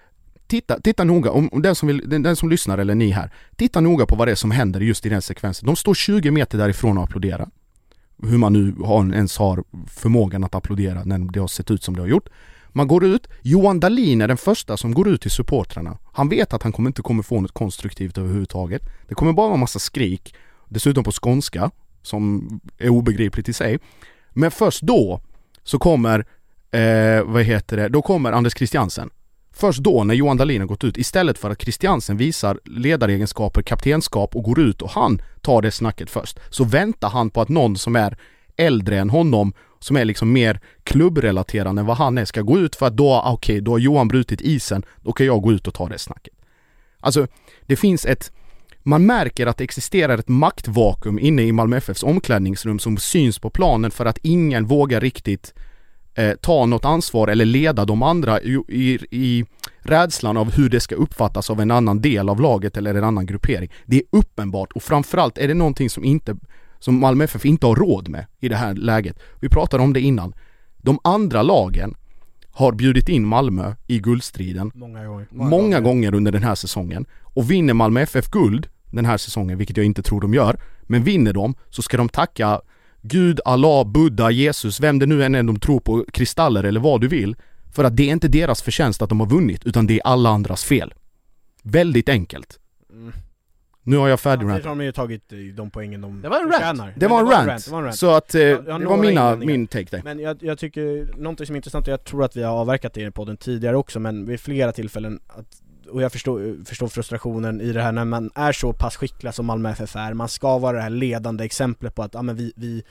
Titta, titta noga, om, om den, som vill, den, den som lyssnar eller ni här, titta noga på vad det är som händer just i den sekvensen. De står tjugo meter därifrån och applåderar. Hur man nu har, ens har förmågan att applådera när det har sett ut som det har gjort. Man går ut, Johan Dahlin är den första som går ut till supportrarna. Han vet att han kommer inte kommer få något konstruktivt överhuvudtaget. Det kommer bara vara en massa skrik, dessutom på skånska, som är obegripligt i sig. Men först då så kommer, eh, vad heter det, då kommer Anders Christiansen. Först då när Johan Dahlin har gått ut, istället för att Christiansen visar ledaregenskaper, kaptenskap och går ut och han tar det snacket först, så väntar han på att någon som är äldre än honom, som är liksom mer klubbrelaterande än vad han är, ska gå ut, för att då, okej, okay, då har Johan brutit isen, då kan jag gå ut och ta det snacket. Alltså, det finns ett, man märker att det existerar ett maktvakuum inne i Malmö F F:s omklädningsrum som syns på planen för att ingen vågar riktigt Eh, ta något ansvar eller leda de andra i, i, i rädslan av hur det ska uppfattas av en annan del av laget eller en annan gruppering. Det är uppenbart, och framförallt är det någonting som, inte, som Malmö F F inte har råd med i det här läget. Vi pratade om det innan. De andra lagen har bjudit in Malmö i guldstriden många gånger, många många gånger. gånger under den här säsongen, och vinner Malmö F F guld den här säsongen, vilket jag inte tror de gör, men vinner de så ska de tacka Gud, Allah, Buddha, Jesus, vem det nu än är de tror på, kristaller eller vad du vill, för att det är inte deras förtjänst att de har vunnit, utan det är alla andras fel. Väldigt enkelt. Mm. Nu har jag färdig rant. Ja, de har ju tagit de poängen de det var en förtjänar. rant. Det var en rant. Det var en rant. Så att eh, jag, jag det var mina, min, min take där. Men jag, jag tycker, någonting som är intressant, och jag tror att vi har avverkat det i podden tidigare också, men vid flera tillfällen att, och jag förstår, förstår frustrationen i det här när man är så pass skicklig som Malmö F F är. Man ska vara det här ledande exemplet på att ja, men vi, vi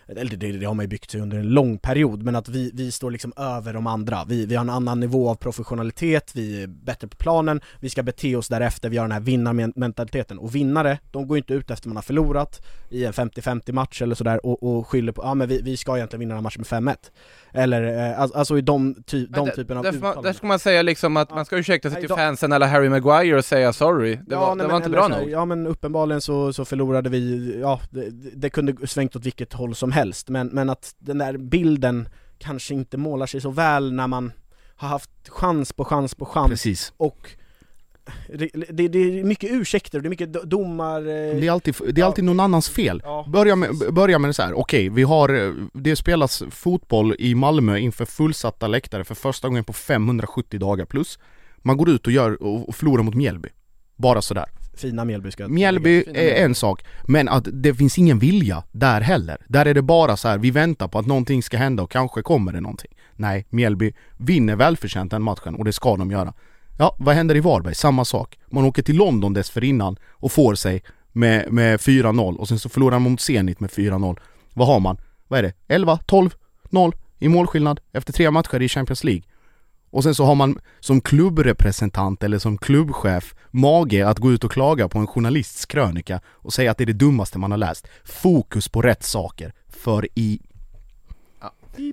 eller det, det har man ju byggt sig under en lång period, men att vi, vi står liksom över de andra. Vi, vi har en annan nivå av professionalitet, vi är bättre på planen, vi ska bete oss därefter, vi har den här vinnarmentaliteten. Och vinnare, de går inte ut efter man har förlorat i en femtio femtio match eller sådär och, och skyller på, ja men vi, vi ska egentligen vinna den här matchen med fem ett. Eller, eh, alltså i de, ty, de det, typen av där, uttalanden. där ska man säga liksom att ja. man ska ursäkta sig till Nej, då, fansen eller Harry Maguire och säga sorry. Det ja, var, nej, det var men, inte bra här, nog. Ja men uppenbarligen så, så förlorade vi, ja det, det kunde svängt åt vilket håll som helst, men, men att den där bilden kanske inte målar sig så väl när man har haft chans på chans på chans. Precis. Och det, det, det är mycket ursäkter och det är mycket domar. Det är alltid, det är alltid någon annans fel. Ja. Börja med, börja med det så här. Okej, vi har, det spelas fotboll i Malmö inför fullsatta läktare för första gången på femhundrasjuttio dagar plus. Man går ut och gör och förlorar mot Mjällby. Bara sådär. Fina Mjällby ska Mjällby är en sak, men att det finns ingen vilja där heller. Där är det bara så här, vi väntar på att någonting ska hända och kanske kommer det någonting. Nej, Mjällby vinner välförtjänt den matchen och det ska de göra. Ja, vad händer i Varberg? Samma sak. Man åker till London dessförinnan och får sig med, med fyra noll och sen så förlorar man mot Zenit med fyra noll. Vad har man? Vad är det? elva, tolv, noll i målskillnad efter tre matcher i Champions League. Och sen så har man som klubbrepresentant eller som klubbchef mage att gå ut och klaga på en journalists krönika och säga att det är det dummaste man har läst. Fokus på rätt saker. För i... Ja.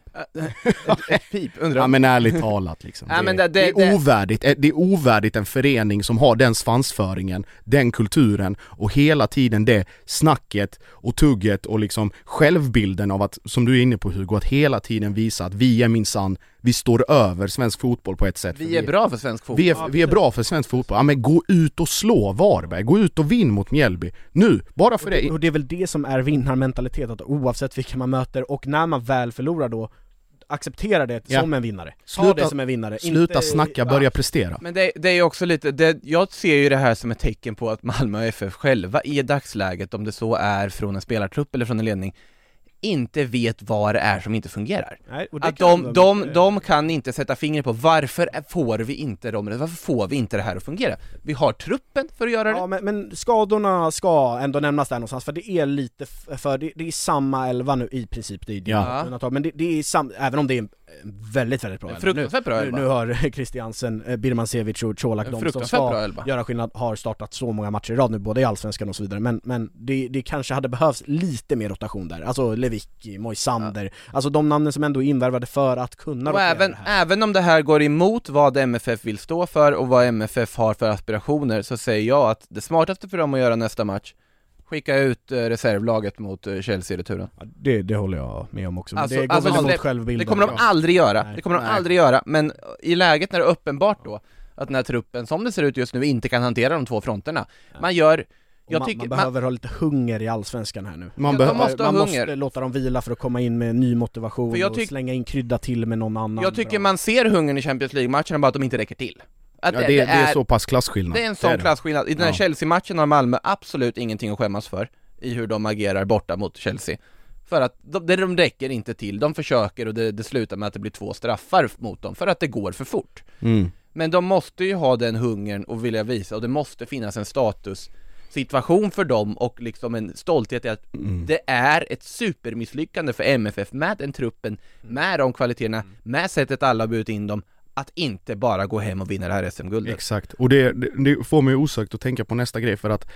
ett, ett pip, undrar. Ja men ärligt talat liksom. Ja, det, men det, det, det, är ovärdigt. Det är ovärdigt en förening som har den svansföringen, den kulturen och hela tiden det snacket och tugget och liksom självbilden av att, som du är inne på Hugo, att hela tiden visa att vi är minsann, vi står över svensk fotboll på ett sätt. Vi är vi, bra för svensk fotboll. Vi är, vi är bra för svensk fotboll. Ja men gå ut och slå Varberg, gå ut och vinn mot Mjällby. Nu, bara för och det. det. Och det är väl det som är vinnarmentalitet, att oavsett vilka man möter och när man väl förlorar då acceptera det ja. som en vinnare. Sluta, det som en vinnare. Sluta inte, snacka, börja prestera. Men det, det är också lite, det, jag ser ju det här som ett tecken på att Malmö F F själva i dagsläget, om det så är från en spelartrupp eller från en ledning, inte vet vad det är som inte fungerar. Nej, och det att de, de, de, de kan inte sätta fingret på varför får vi inte dem, varför får vi inte det här att fungera. Vi har truppen för att göra det. Ja, men, men skadorna ska ändå nämnas där någonstans, för det är lite för det, det är samma elva nu i princip, det är ja. men det, det är sam, även om det är en väldigt väldigt bra fruktansvärt bra elva. Nu, nu har Christiansen, Birmancevic och Colak, de som ska göra skillnad, har startat så många matcher i rad nu, både i Allsvenskan och så vidare, men, men det, det kanske hade behövts lite mer rotation där, alltså Lewicki, Moisander, ja. Alltså de namnen som ändå är invärvade för att kunna och även, även om det här går emot vad M F F vill stå för och vad M F F har för aspirationer, så säger jag att det smartaste för dem att göra nästa match, skicka ut eh, reservlaget mot eh, Chelsea i returen. Ja, det, det håller jag med om också. Men alltså, det går alltså, väl emot det, självbilden. Det kommer de aldrig göra. Nej, det kommer nej. de aldrig göra. Men i läget när det är uppenbart då att den här truppen, som det ser ut just nu, inte kan hantera de två fronterna. Ja. Man gör... Jag man, tycker, man behöver man, ha lite hunger i Allsvenskan här nu. Man, ja, behöver, måste, man måste låta dem vila för att komma in med ny motivation för jag och tyck, slänga in krydda till med någon annan. Jag tycker bra. Man ser hungern i Champions League-matcherna, bara att de inte räcker till. Att ja, det, det, är, det är så pass klasskillnad. Det är en sån klasskillnad. I den här ja. Chelsea-matchen har Malmö absolut ingenting att skämmas för i hur de agerar borta mot Chelsea. För att de, de räcker inte till. De försöker och det, det slutar med att det blir två straffar mot dem för att det går för fort. Mm. Men de måste ju ha den hungern och vilja visa, och det måste finnas en status situation för dem och liksom en stolthet i att mm. det är ett supermisslyckande för M F F med den truppen, med de kvaliteterna, med sättet alla har burit in dem, att inte bara gå hem och vinna det här S M-guldet. Exakt, och det, det, det får mig osökt att tänka på nästa grej, för att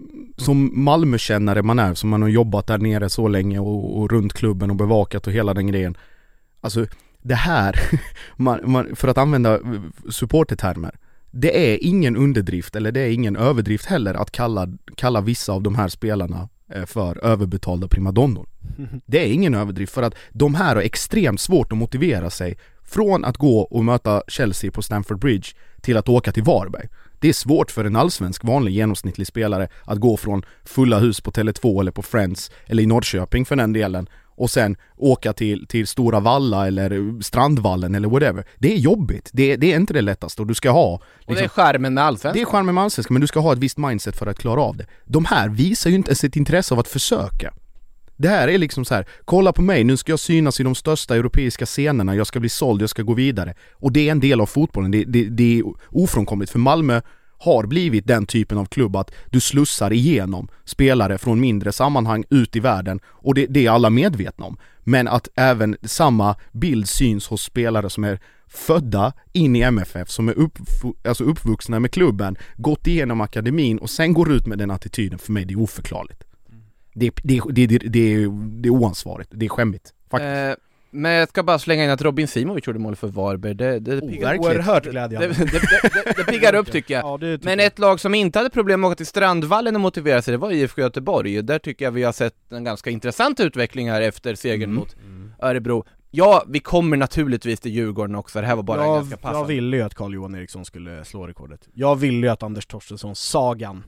som Malmö-kännare man är, som man har jobbat där nere så länge och, och runt klubben och bevakat och hela den grejen, alltså det här man, man, för att använda supportertermer, det är ingen underdrift eller det är ingen överdrift heller att kalla, kalla vissa av de här spelarna för överbetalda primadonnor. Det är ingen överdrift, för att de här har extremt svårt att motivera sig från att gå och möta Chelsea på Stamford Bridge till att åka till Varberg. Det är svårt för en allsvensk vanlig genomsnittlig spelare att gå från fulla hus på Tele två eller på Friends eller i Norrköping för den delen och sen åka till, till Stora Valla eller Strandvallen eller whatever. Det är jobbigt. Det är, det är inte det lättaste, och du ska ha... Liksom, och det är skärmen med allsvenskan. Det är skärmen med allsvenskan, men du ska ha ett visst mindset för att klara av det. De här visar ju inte ens ett intresse av att försöka. Det här är liksom så här, kolla på mig, nu ska jag synas i de största europeiska scenerna, jag ska bli såld, jag ska gå vidare. Och det är en del av fotbollen, det, det, det är ofrånkomligt. För Malmö har blivit den typen av klubb att du slussar igenom spelare från mindre sammanhang ut i världen, och det, det är alla medvetna om. Men att även samma bild syns hos spelare som är födda in i M F F, som är upp, alltså uppvuxna med klubben, gått igenom akademin och sen går ut med den attityden, för mig det är oförklarligt. Mm. Det, det, det, det, det, är, det är oansvarigt, det är skämmigt faktiskt. Eh. Men jag ska bara slänga in att Robin Simovic gjorde mål för Varberg. Det, det piggar oh, oerhört glädjande. Det, det, det, det piggar upp tycker jag. Ja, det men ett lag som inte hade problem med att åka till Strandvallen och motivera sig, det var I F K Göteborg. Där tycker jag vi har sett en ganska intressant utveckling här efter segern mm. mot mm. Örebro. Ja, vi kommer naturligtvis till Djurgården också. Det här var bara jag, ganska passande. Jag ville ju att Carl-Johan Eriksson skulle slå rekordet. Jag ville ju att Anders Torstensson sagan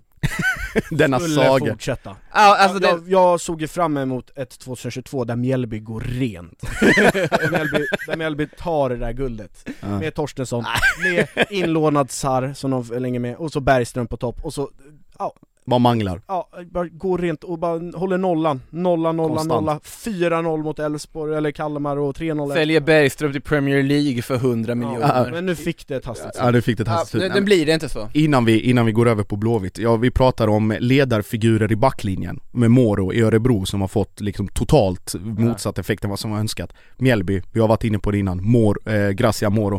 denna skulle saga fortsätta. Ah, alltså jag, det... jag, jag såg ju fram emot ett tjugohundratjugotvå där Mjällby går rent. där, Mjällby, där Mjällby tar det där guldet ah. med Torstensson, med inlånad Sarr som de länge med, och så Bergström på topp, och så ja, bara manglar. Ja, bara går rent och bara håller nollan. Nolla, nolla, Konstant. nolla. fyra noll mot Elfsborg eller Kalmar och tre noll. Säljer Bergström till Premier League för hundra miljoner. Ja, men nu fick det ett hastigt. Ja, det fick det ett hastigt. Ja, det, det blir det inte så. Innan vi, innan vi går över på Blåvitt. Ja, vi pratar om ledarfigurer i backlinjen med Moro i Örebro som har fått liksom totalt motsatt effekt än vad som var önskat. Mjällby, vi har varit inne på det innan. Mor, eh, Gracia Moro.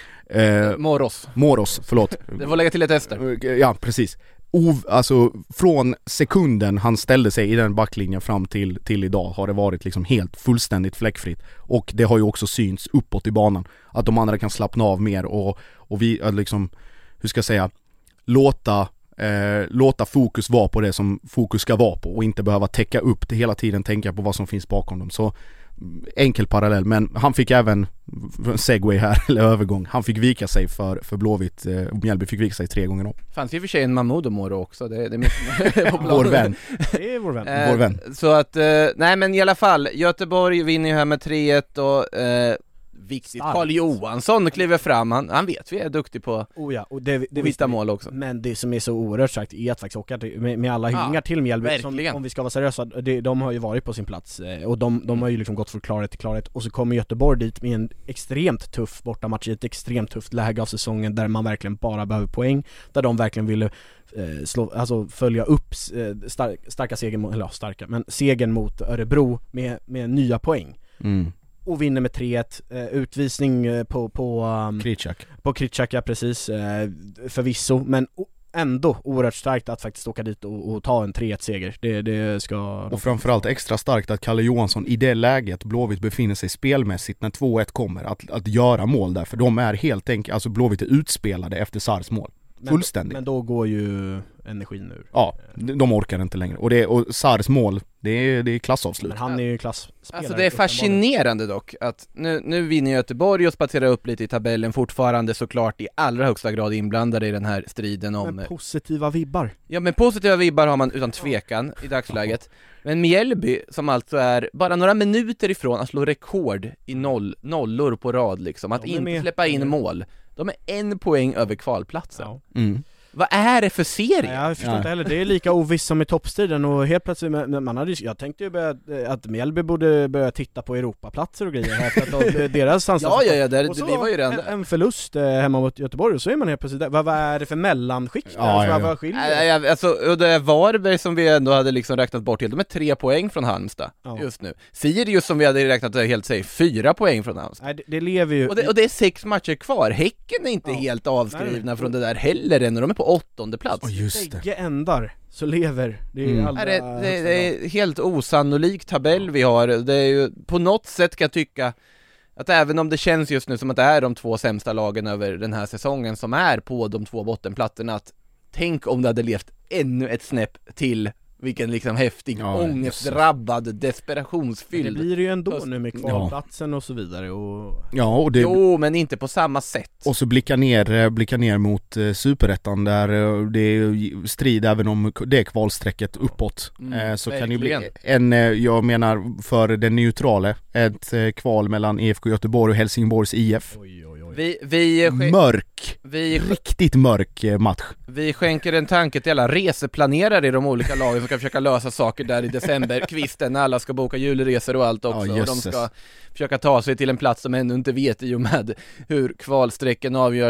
Eh, Moros. Moros, förlåt. Det får lägga till ett ester. Ja, precis. Ov, alltså från sekunden han ställde sig i den backlinjen fram till, till idag har det varit liksom helt fullständigt fläckfritt, och det har ju också synts uppåt i banan att de andra kan slappna av mer och, och vi liksom, hur ska jag säga, låta eh, låta fokus vara på det som fokus ska vara på och inte behöva täcka upp det hela tiden, tänka på vad som finns bakom dem. Så enkel parallell, men han fick även segway här, eller övergång, han fick vika sig för, för Blåvitt, eh, Mjällby fick vika sig tre gånger om. Fanns ju för sig en Mahmoud och Moro också, det, det är mycket vår vän. Det är vår vän. Eh, vår vän. Så att, eh, nej men i alla fall, Göteborg vinner ju här med tre ett och eh, viktigt, Carl Johansson kliver fram, han, han vet vi är duktig på oh ja, och det, det vissa mål också. Men det som är så oerhört sagt är att faktiskt åka till, med, med alla hyllningar ja, till Mjällby som, om vi ska vara seriösa, det, de har ju varit på sin plats och de, de har ju liksom gått från klarhet till klarhet, och så kommer Göteborg dit med en extremt tuff bortamatch i ett extremt tufft läge av säsongen där man verkligen bara behöver poäng, där de verkligen ville eh, slå, alltså följa upp eh, star, starka segern, eller ja, starka, men segern mot Örebro med, med nya poäng. Mm. Och vinner med tre ett, eh, utvisning eh, på på um, Kritschak. På Kritschak, ja precis, eh, förvisso, men o- ändå oerhört starkt att faktiskt åka dit och, och ta en tre ett seger. Det, det ska... Och framförallt extra starkt att Kalle Johansson i det läget Blåvitt befinner sig spelmässigt när två ett kommer att, att göra mål där, för de är helt enkelt, alltså Blåvitt är utspelade efter Sars mål. Fullständigt. Men, men då går ju energin ur. Ja, de orkar inte längre. Och, det, och Sars mål, det är, det är klassavslut. Men han är ju klassspelare. Alltså det är fascinerande dock att nu, nu vinner Göteborg och spatserar upp lite i tabellen, fortfarande såklart i allra högsta grad inblandade i den här striden om... Men positiva vibbar. Ja, men positiva vibbar har man utan tvekan i dagsläget. Men Mjällby, som alltså är bara några minuter ifrån att slå rekord i noll, nollor på rad liksom, att inte med. släppa in mål. De är en poäng över kvalplatsen. Ja. Mm. Vad är det för serie? Nej, jag förstår ja. inte heller, det är lika ovisst som i toppstriden och helt plötsligt, man hade, jag tänkte ju börja, att Mjällby borde börja titta på Europaplatser och grejer här, för att de, deras ja, ja, ja, där, och det var ju redan en, en förlust eh, hemma mot Göteborg, och så är man helt plötsligt där. Vad, vad är det för mellanskikt där? Ja, ja, ja. Vad skiljer? Ja, alltså, och det är Varberg som vi ändå hade liksom räknat bort helt, de är tre poäng från Halmstad ja. just nu. Sirius som vi hade räknat helt säg fyra poäng från Halmstad. Nej, det, det lever ju. Och det, och det är sex matcher kvar. Häcken är inte ja. helt avskrivna nej, från det där heller än, och de är på åttonde plats. Oh, just det. Bägge ändar så lever det är mm. allra, det, det, det är helt osannolik tabell vi har. Det är ju på något sätt kan jag tycka att även om det känns just nu som att det är de två sämsta lagen över den här säsongen som är på de två bottenplattorna, att tänk om det hade levt ännu ett snäpp till. Vilken liksom häftig, ja, ångestdrabbad, desperationsfylld. Men det blir ju ändå nu med kvalplatsen ja. och så vidare. Och... Ja, och det... Jo, men inte på samma sätt. Och så blicka ner, blicka ner mot eh, Superettan där eh, det är strid även om det kvalsträcket uppåt. Mm, eh, så verkligen. Kan ju bli en, eh, jag menar för den neutrale, ett eh, kval mellan I F K Göteborg och Helsingborgs I F. Oj, oj. Vi, vi sk- mörk, vi, riktigt mörk match. Vi skänker en tanke till alla reseplanerare i de olika lagen som ska försöka lösa saker där i december, kvisten när alla ska boka julresor och allt också, ja, och de ska försöka ta sig till en plats som ännu inte vet i och med hur kvalsträcken avgörs.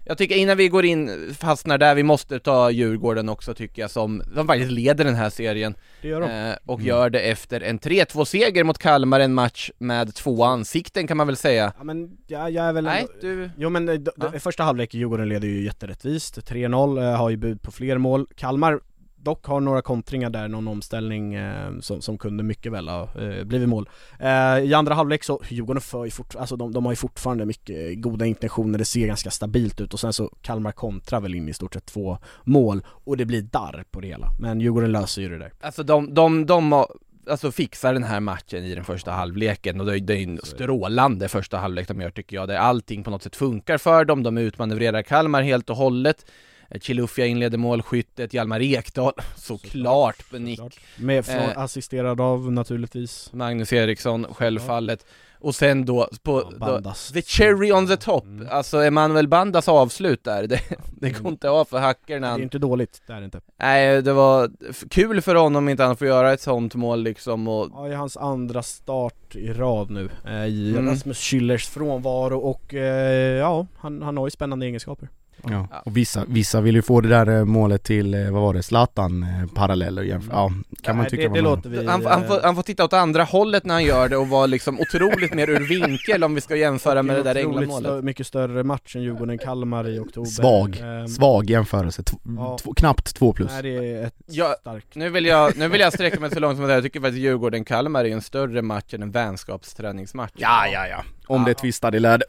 Jag tycker innan vi går in fastnar där, vi måste ta Djurgården också tycker jag, som de faktiskt leder den här serien. Det gör de. Eh, och mm. gör det efter en tre två seger mot Kalmar, en match med två ansikten kan man väl säga. Ja men jag, jag är väl Nej, ändå... du... Jo men d- d- Ja. första halvlek Djurgården leder ju jätterättvist, tre noll, eh, har ju bud på fler mål. Kalmar dock har några kontringar där, någon omställning eh, som, som kunde mycket väl ha eh, blivit mål. Eh, I andra halvlek så, Djurgården för ju fort, alltså de, de har ju fortfarande mycket goda intentioner, det ser ganska stabilt ut och sen så Kalmar kontrar väl in i stort sett två mål och det blir darr på det hela. Men Djurgården löser ju det där. Alltså de, de, de har, alltså fixar den här matchen i den första halvleken och det är, det är en strålande första halvlek de gör tycker jag, där allting på något sätt funkar för dem, de utmanövrerar Kalmar helt och hållet. Chilufya inleder målskyttet, Hjalmar Ekdal såklart på nick. Med från, Eh. assisterad av naturligtvis Magnus Eriksson självfallet. Och sen då på Ja, då, Bandas. the cherry on the top. Mm. Alltså Emanuel Bandas avslut där. Det, det går inte av för hackerna. Det är inte dåligt, det är det inte. Nej, det var f- kul för honom inte han får göra ett sånt mål liksom och Ja, i hans andra start i rad nu eh, i Mm. Rasmus Schüllers frånvaro och eh, ja, han, han har ju spännande egenskaper. Ja. Ja. Och vissa, vissa vill ju få det där eh, målet till, eh, vad var det, Zlatan eh, paralleller jämf- Ja, kan man Nej, tycka det, vad det man... låter vi... han, han, får, han får titta åt andra hållet när han gör det och vara liksom otroligt mer ur vinkel om vi ska jämföra med det där England-målet. Stö, mycket större match än Djurgården-Kalmar i oktober. Svag, Ehm, svag jämförelse, T- ja. två, knappt två plus. Nej, det är ett Ja, starkt. Nu vill jag, nu vill jag sträcka mig så långt som att jag tycker faktiskt Djurgården-Kalmar är en större match än en vänskapsträningsmatch. Ja, ja, ja. Om Ja. det tvistade i lärde.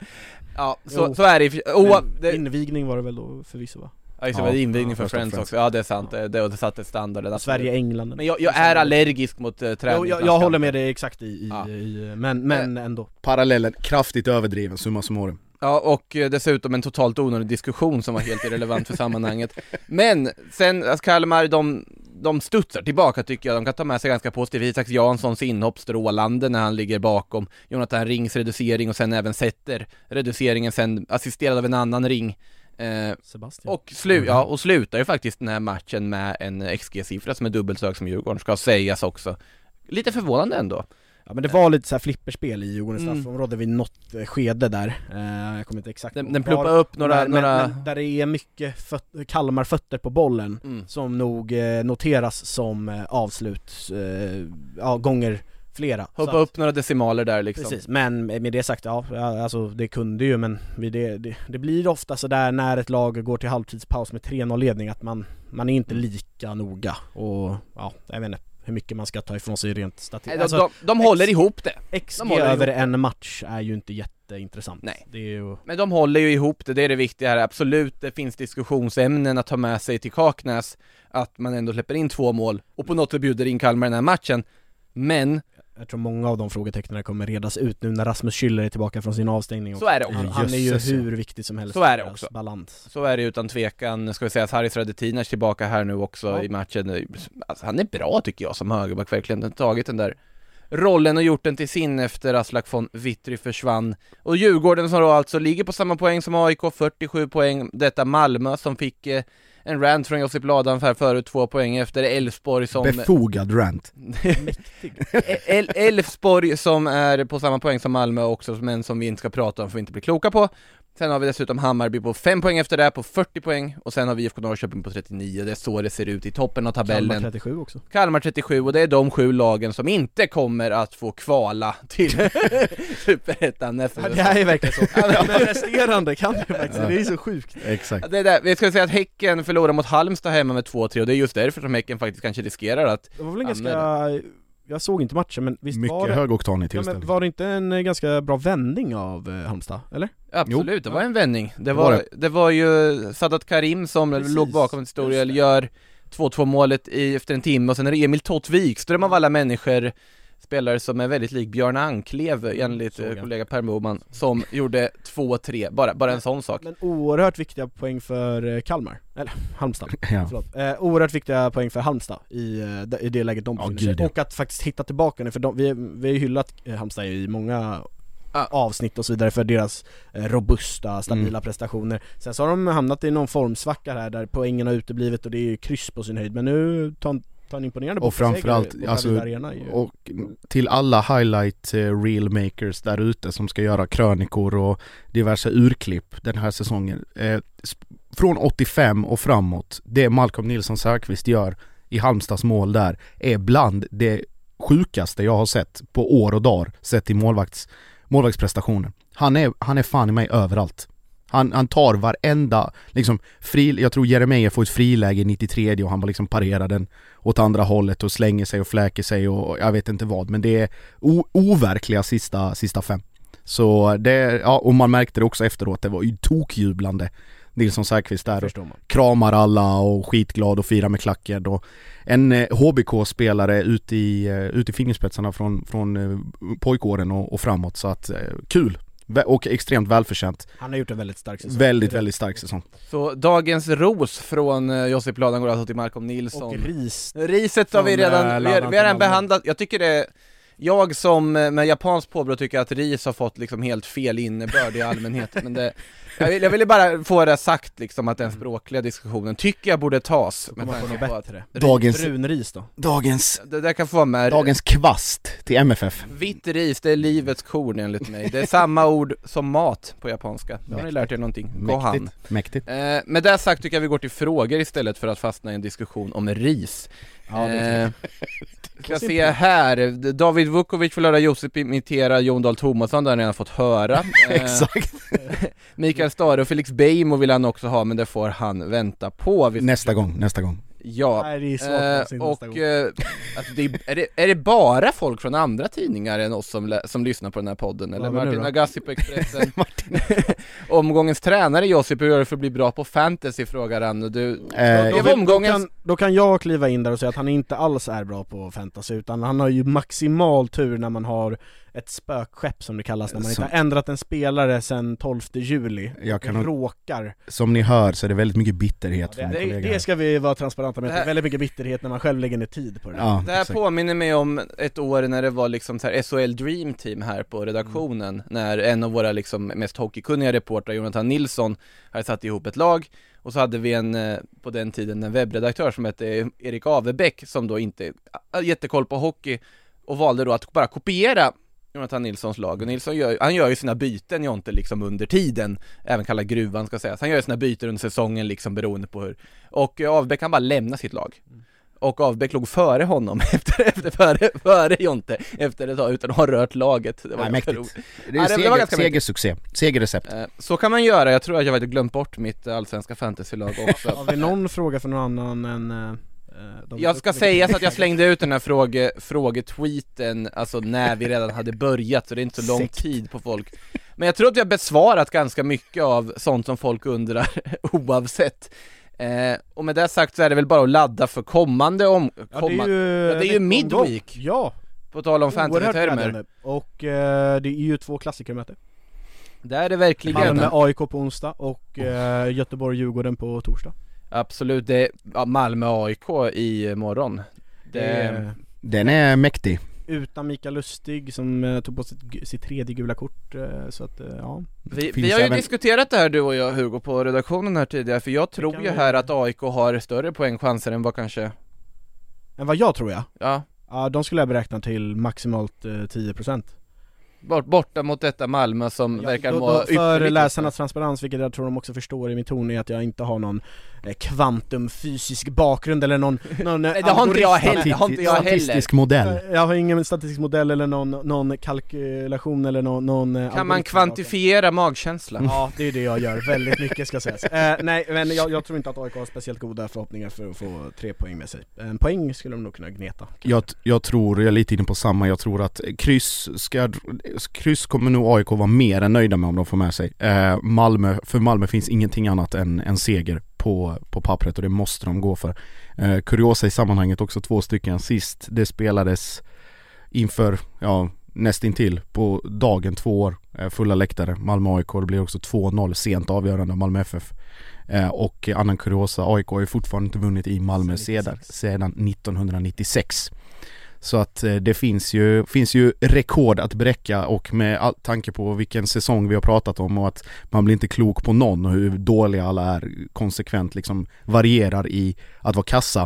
Ja, så, Jo. så är det i- oh, Men det, invigning var det väl då förvisso va? ja, just det, Ja, var invigning ja, för första Friends Friends. också. Ja, det är sant. Det, det, det satte standarden. Sverige-England. Men jag, jag är allergisk mot uh, Jo, träning. jag, jag håller med dig exakt i, i, Ja. i men, men ändå. Parallellen kraftigt överdriven, summa summarum. Ja, och eh, dessutom en totalt onödig diskussion som var helt irrelevant för sammanhanget. Men sen, alltså Kalmar, de, de studsar tillbaka tycker jag. De kan ta med sig ganska positivt. Isak Janssons inhopp strålande när han ligger bakom. Jonathan Rings reducering och sen även sätter reduceringen sen assisterad av en annan ring. Eh, Sebastian. och, slu- ja, och slutar ju faktiskt den här matchen med en X G-siffra som är dubbelt så hög som Djurgården, ska sägas också. Lite förvånande ändå. Ja men det var lite så här flipperspel i Djurgårdens Mm. straffområde vid något eh, skede där. Eh, jag kommer inte exakt Den, ihåg den var. pluppar upp några... men, några... men, men där det är mycket föt- Kalmar-fötter på bollen Mm. som nog eh, noteras som eh, avslut eh, ja, gånger flera. Så Hoppa att- upp några decimaler där liksom. Precis, men med det sagt, ja, alltså det kunde ju, men vid det, det, det blir ofta så där när ett lag går till halvtidspaus med tre noll-ledning att man, man är inte lika noga och ja, jag vet inte hur mycket man ska ta ifrån sig rent Nej, statistiskt. de, Alltså, de, de håller ihop det. X de G håller över ihop. en match är ju inte jätteintressant. Nej. Det är ju... Men de håller ju ihop det, det är det viktiga här. Absolut, det finns diskussionsämnen att ta med sig till Kaknäs, att man ändå släpper in två mål och på något sätt bjuder in Kalmar i den här matchen. Men Jag tror många av de frågetecknen kommer redas ut nu när Rasmus Schüller är tillbaka från sin avstängning. så är det också. Han, han är ju Jösses, ja. hur viktig som helst. Så är det för deras också. Balans. Så är det utan tvekan. Ska vi säga att Haris Radetinac tillbaka här nu också Ja. i matchen. Alltså, han är bra tycker jag som högerback, verkligen. Han har tagit den där rollen och gjort den till sin efter Aslak von Witry försvann. Och Djurgården som då alltså ligger på samma poäng som A I K, fyrtiosju poäng. Detta Malmö som fick eh, en rant från Josip Ladan för förut, två poäng efter. Elfsborg som... Befogad rant. El- Elfsborg som är på samma poäng som Malmö också, men som vi inte ska prata om för vi inte blir kloka på. Sen har vi dessutom Hammarby på fem poäng efter det, på fyrtio poäng. Och sen har vi I F K Norrköping på trettionio. Det är så det ser ut i toppen av tabellen. Kalmar trettiosju också. Kalmar trettiosju, och det är de sju lagen som inte kommer att få kvala till Superettan nästa Ja, det säsong. är verkligen så. Men resterande kan det faktiskt, det är så sjukt. Exakt. Det är där. Vi ska säga att Häcken förlorar mot Halmstad hemma med två tre, och det är just därför som Häcken faktiskt kanske riskerar att... Det var väl en Anmäla. ganska, jag såg inte matchen men visst Mycket var det, högoktanig ja, tillställning. men var det inte en eh, ganska bra vändning av eh, Halmstad, eller? Absolut, det var en vändning. Det var var, det. det var ju Sadat Karim som Precis, låg bakom ett historia, just det. gör två två målet i, efter en timme, och sen är det Emil Tott Wikström av alla människor, spelare som är väldigt lik Björn Anklev enligt såg eh, jag. kollega Per Moman, som gjorde två tre, bara, bara en sån sak. Men oerhört viktiga poäng för eh, Kalmar, eller Halmstad, Ja. förlåt. Eh, oerhört viktiga poäng för Halmstad i, eh, d- i det läget de Ja, befinner sig. gud, ja. Och att faktiskt hitta tillbaka nu, för de, vi, vi har ju hyllat eh, Halmstad i många Ja. avsnitt och så vidare för deras eh, robusta, stabila Mm. prestationer. Sen så har de hamnat i någon formsvacka här där poängen har uteblivit och det är ju kryss på sin höjd, men nu tar, tar fan imponerande. Och framförallt, alltså, och till alla highlight uh, reel makers där ute som ska göra krönikor och diverse urklipp den här säsongen. Eh, från åttiofem och framåt, det Malcolm Nilsson Särkvist gör i Halmstads mål där är bland det sjukaste jag har sett på år och dagar sett i målvakts, målvaktsprestationer. Han är, han är fan i mig överallt. Han, han tar varenda liksom, fri, jag tror Jeremejeff får ett friläge i nittiotre och han bara liksom parerar den åt andra hållet och slänger sig och fläker sig och jag vet inte vad, men det är o, overkliga sista, sista fem. Så det, ja, och man märkte det också efteråt, det var ju tokjublande. Nilsson Särkvist där och kramar alla och skitglad och firar med klacken och en eh, H B K-spelare ute i, uh, ut i fingerspetsarna från, från uh, pojkåren och, och framåt, så att uh, kul och extremt välförtjänt. Han har gjort en väldigt stark säsong. Väldigt, väldigt stark säsong. Så dagens ros från uh, Josip Ladan går alltså till Malcolm Nilsson. Och ris. Riset har vi redan, vi, vi har redan behandlat. Jag tycker det, jag som med japansk påbrå tycker att ris har fått liksom helt fel innebörd i allmänhet, men det Jag ville vill bara få det sagt liksom, att den språkliga diskussionen tycker jag borde tas med tanke på att dagens brunris då. Dagens det där kan få vara med. Dagens kvast till M F F. Vitt ris, det är livets korn enligt mig. Det är samma ord som mat på japanska. Då har ni lärt er någonting. Gohan. Mäktigt. Eh, med det sagt tycker jag vi går till frågor istället för att fastna i en diskussion om ris. Ja, eh, ska se här. David Vukovic får lära Josip imitera Jon Dahl Tomasson, där han redan fått höra. Eh, Exakt. Mikael Stare och Felix Beijmo vill han också ha, men det får han vänta på. Nästa gång, nästa gång. Ja, Nej, det är svårt, eh, och eh, alltså det är, är, det, är det bara folk från andra tidningar än oss som, som lyssnar på den här podden? Eller Martin Agassi på Expressen? Omgångens tränare Josip, hur gör det för att bli bra på fantasy, frågar han. Och du, eh, då, då, omgångens... då, kan, då kan jag kliva in där och säga att han inte alls är bra på fantasy, utan han har ju maximal tur när man har ett spökskepp som det kallas, när man som... inte har ändrat en spelare sedan tolfte juli. Jag kan råkar. Som ni hör så är det väldigt mycket bitterhet ja, från det, kollegor. Det ska vi vara transparenta med. Det är väldigt mycket bitterhet när man själv lägger ner tid på det. Ja, det här exakt. Påminner mig om ett år när det var liksom så här S H L Dream Team här på redaktionen, mm. när en av våra liksom mest hockeykunniga reportrar, Jonathan Nilsson, hade satt ihop ett lag. Och så hade vi en, på den tiden, en webbredaktör som hette Erik Avebeck, som då inte hade jättekoll på hockey och valde då att bara kopiera Jonathan Nilssons lag. Och Nilsson gör, han gör ju sina byten ju inte liksom under tiden, även kallad gruvan ska sägas. Han gör ju sina byten under säsongen liksom beroende på hur. Och Avebeck kan bara lämna sitt lag. Och Avebeck låg före honom efter, efter före, före Jonte efter ett tag utan att ha rört laget. Det var Nej, mäktigt. Roligt. Det är ja, seger, det segersuccé, segerrecept. Så kan man göra. Jag tror att jag har glömt bort mitt allsvenska fantasylag också. Har vi någon fråga för någon annan än... De jag ska säga så att jag slängde ut den här fråge, frågetweeten alltså när vi redan hade börjat, så det är inte så lång Sikt. tid på folk. Men jag tror att jag har besvarat ganska mycket av sånt som folk undrar oavsett. Eh, och med det sagt så är det väl bara att ladda för kommande om ja, komma. Det är ju, ja, det är ju midweek. Ja. På tal om fantasy-termer. Och eh, det är ju två klassikermöten. Det är det verkligen. Malmö A I K på onsdag och eh, Göteborg-Djurgården på torsdag. Absolut, det är ja, Malmö A I K i morgon. Det... Det... Den är mäktig. Utan Mikael Lustig som eh, tog på sitt, sitt tredje gula kort, eh, så att eh, ja. Vi, vi har ju även... diskuterat det här du och jag, Hugo, på redaktionen här tidigare, för jag tror ju här vi... att A I K har större poängchanser än vad kanske... Än vad jag tror jag? Ja. Ja, de skulle jag beräkna till maximalt eh, tio procent. Bort, borta mot detta Malmö som ja, verkar må ytterligt. För läsarnas transparens, vilket jag tror de också förstår i min ton, är att jag inte har någon eh, kvantumfysisk bakgrund eller någon, någon Nej, det har inte jag heller. Det har inte jag statistisk modell. Jag, jag har ingen statistisk modell eller någon, någon kalkylation eller någon, någon kan man kvantifiera magkänslan? Ja, det är det jag gör väldigt mycket, ska sägas. Eh, nej, men jag, jag tror inte att A I K har speciellt goda förhoppningar för att få tre poäng med sig. En poäng skulle de nog kunna gneta. Jag, jag tror, jag är lite inne på samma, jag tror att kryss ska kryss kommer nog A I K vara mer än nöjda med om de får med sig. Eh, Malmö, för Malmö finns ingenting annat än en seger på, på pappret och det måste de gå för. Eh, kuriosa i sammanhanget också, två stycken sist. Det spelades inför, ja, nästintill på dagen två år. Eh, fulla läktare. Malmö A I K, det blir också två noll sent avgörande av Malmö F F. Eh, och annan kuriosa, A I K har ju fortfarande inte vunnit i Malmö sedan, sedan nittonhundranittiosex. Så att eh, det finns ju, finns ju rekord att bräcka, och med all, tanke på vilken säsong vi har pratat om och att man blir inte klok på någon och hur dåliga alla är konsekvent liksom varierar i att vara kassa,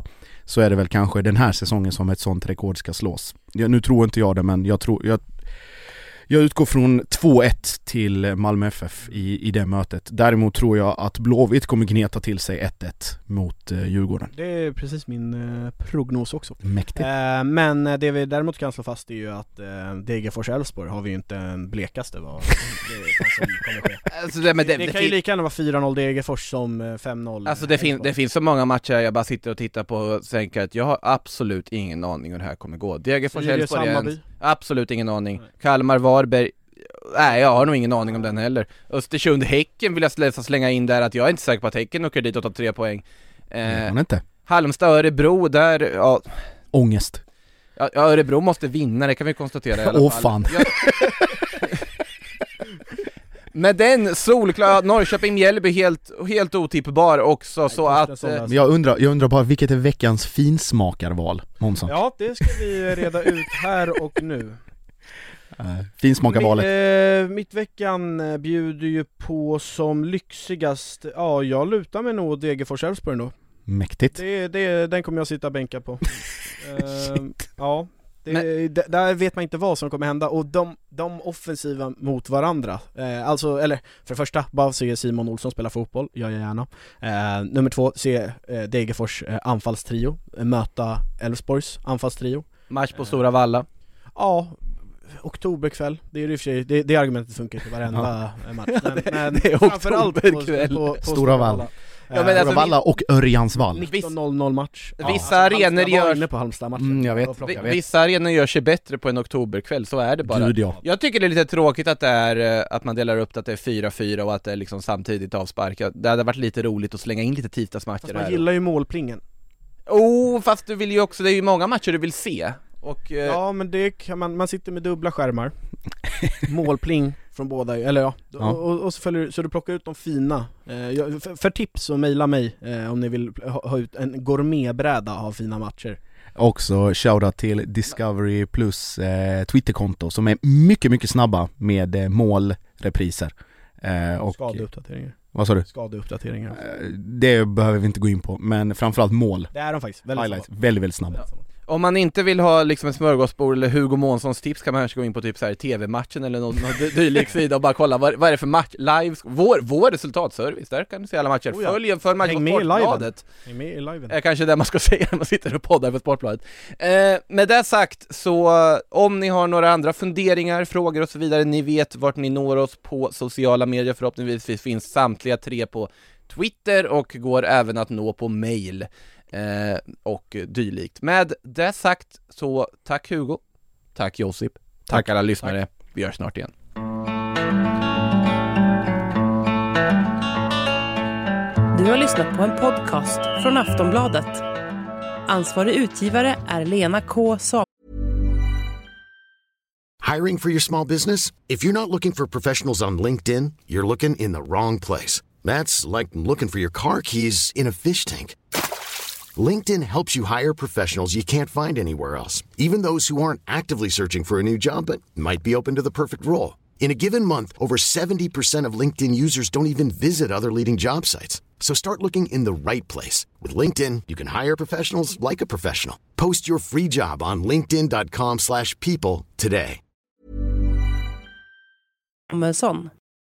så är det väl kanske den här säsongen som ett sånt rekord ska slås. Ja, nu tror inte jag det, men jag tror jag Jag utgår från två ett till Malmö F F i, i det mötet. Däremot tror jag att Blåvitt kommer gneta till sig ett ett mot eh, Djurgården. Det är precis min eh, prognos också. Mäktigt. Eh, men det vi däremot kan slå fast är ju att eh, Degerfors Elfsborg har vi ju inte en blekaste vad det är som kommer ske. Alltså det, men det, det, det kan ju lika gärna vara fyra noll Degerfors som eh, fem noll. Alltså det, fin- det finns så många matcher jag bara sitter och tittar på och tänker att jag har absolut ingen aning hur det här kommer gå. Degerfors Elfsborg är en, absolut ingen aning. Kalmar Varberg, nej jag har nog ingen aning om den heller. Östersund Häcken vill jag slänga in där, att jag är inte säker på att Häcken åker dit och tar tre poäng. Eh, inte. Halmstad Örebro där, ja. Ångest. Ja, Örebro måste vinna, det kan vi konstatera i alla Åh fall. fan. Jag... Med den solklara Norrköping Mjällby helt, helt otippbar också. Nej, så att eh... jag, undrar, jag undrar bara, vilket är veckans finsmakarval, Månsson? Ja, det ska vi reda ut här och nu. Uh, finsmakarvalet. Mitt, eh, Mittveckan bjuder ju på som lyxigast. Ja, jag lutar mig nog Degerfors Elfsborg då. Mäktigt. Det, det, den kommer jag sitta och bänka på. uh, Ja, det, Men... d- där vet man inte vad som kommer hända. Och de, de offensiva mot varandra, eh, alltså, eller för det första, bara se Simon Olsson spela fotboll, gör jag gärna. eh, Nummer två, se eh, Degerfors eh, anfallstrio eh, möta Elfsborgs anfallstrio. Match på Stora Valla. eh, Ja, oktoberkväll, det är ju i och för sig, det, det argumentet funkar till varenda ja. match. Men, men det är oktoberkväll på, på, på Stora Valla. Ja, men alltså, Valla och Örjansvall. nitton noll noll match. Vissa ja, arenor gör inne på Halmstad-matchen. Mm, jag vet. V- vissa arenor gör sig bättre på en oktoberkväll, så är det bara. Gud, ja. Jag tycker det är lite tråkigt att det är att man delar upp det, att det är fyra fyra och att det är liksom samtidigt avsparkat. Det hade varit lite roligt att slänga in lite tisdagsmatcher där. Fast man gillar ju målplingen. Oh, fast du vill ju också, det är ju många matcher du vill se. Och, eh... ja, men det kan man, man sitter med dubbla skärmar. Målpling från båda, eller ja, ja. Och, och så, följer, så du plockar ut de fina. eh, för, för tips så mejla mig eh, om ni vill ha, ha ut en gourmetbräda av fina matcher. Också shoutout till Discovery Plus eh, Twitterkonto som är mycket mycket snabba med eh, målrepriser eh, och skadeuppdateringar. Vad sa du? Skadeuppdateringar. Eh, det behöver vi inte gå in på, men framförallt mål. Det är de faktiskt, väldigt highlights, snabba. Väldigt, väldigt snabba. Ja. Om man inte vill ha liksom en smörgåsbord eller Hugo Månssons tips kan man kanske gå in på typ så här T V-matchen eller någon, någon dylik sida och bara kolla vad, vad är det för match, live, vår, vår resultatservice, där kan du se alla matcher. Oh ja. Följ en för match på Sportbladet. Häng med i liven. Är kanske det man ska säga när man sitter och poddar på Sportbladet. Eh, med det sagt, så om ni har några andra funderingar, frågor och så vidare, ni vet vart ni når oss på sociala medier. Förhoppningsvis finns samtliga tre på Twitter och går även att nå på mail. Eh, och dylikt. Med det sagt så tack Hugo, tack Josip, tack, tack alla lyssnare, tack. Vi hörs snart igen. Du har lyssnat på en podcast från Aftonbladet. Ansvarig utgivare är Lena K. Saab. Hiring for your small business? If you're not looking for professionals on LinkedIn, you're looking in the wrong place. That's like looking for your car keys in a fish tank. LinkedIn helps you hire professionals you can't find anywhere else, even those who aren't actively searching for a new job but might be open to the perfect role. In a given month, over seventy percent of LinkedIn users don't even visit other leading job sites. So start looking in the right place. With LinkedIn, you can hire professionals like a professional. Post your free job on linkedin dot com slash people today. Om en sån.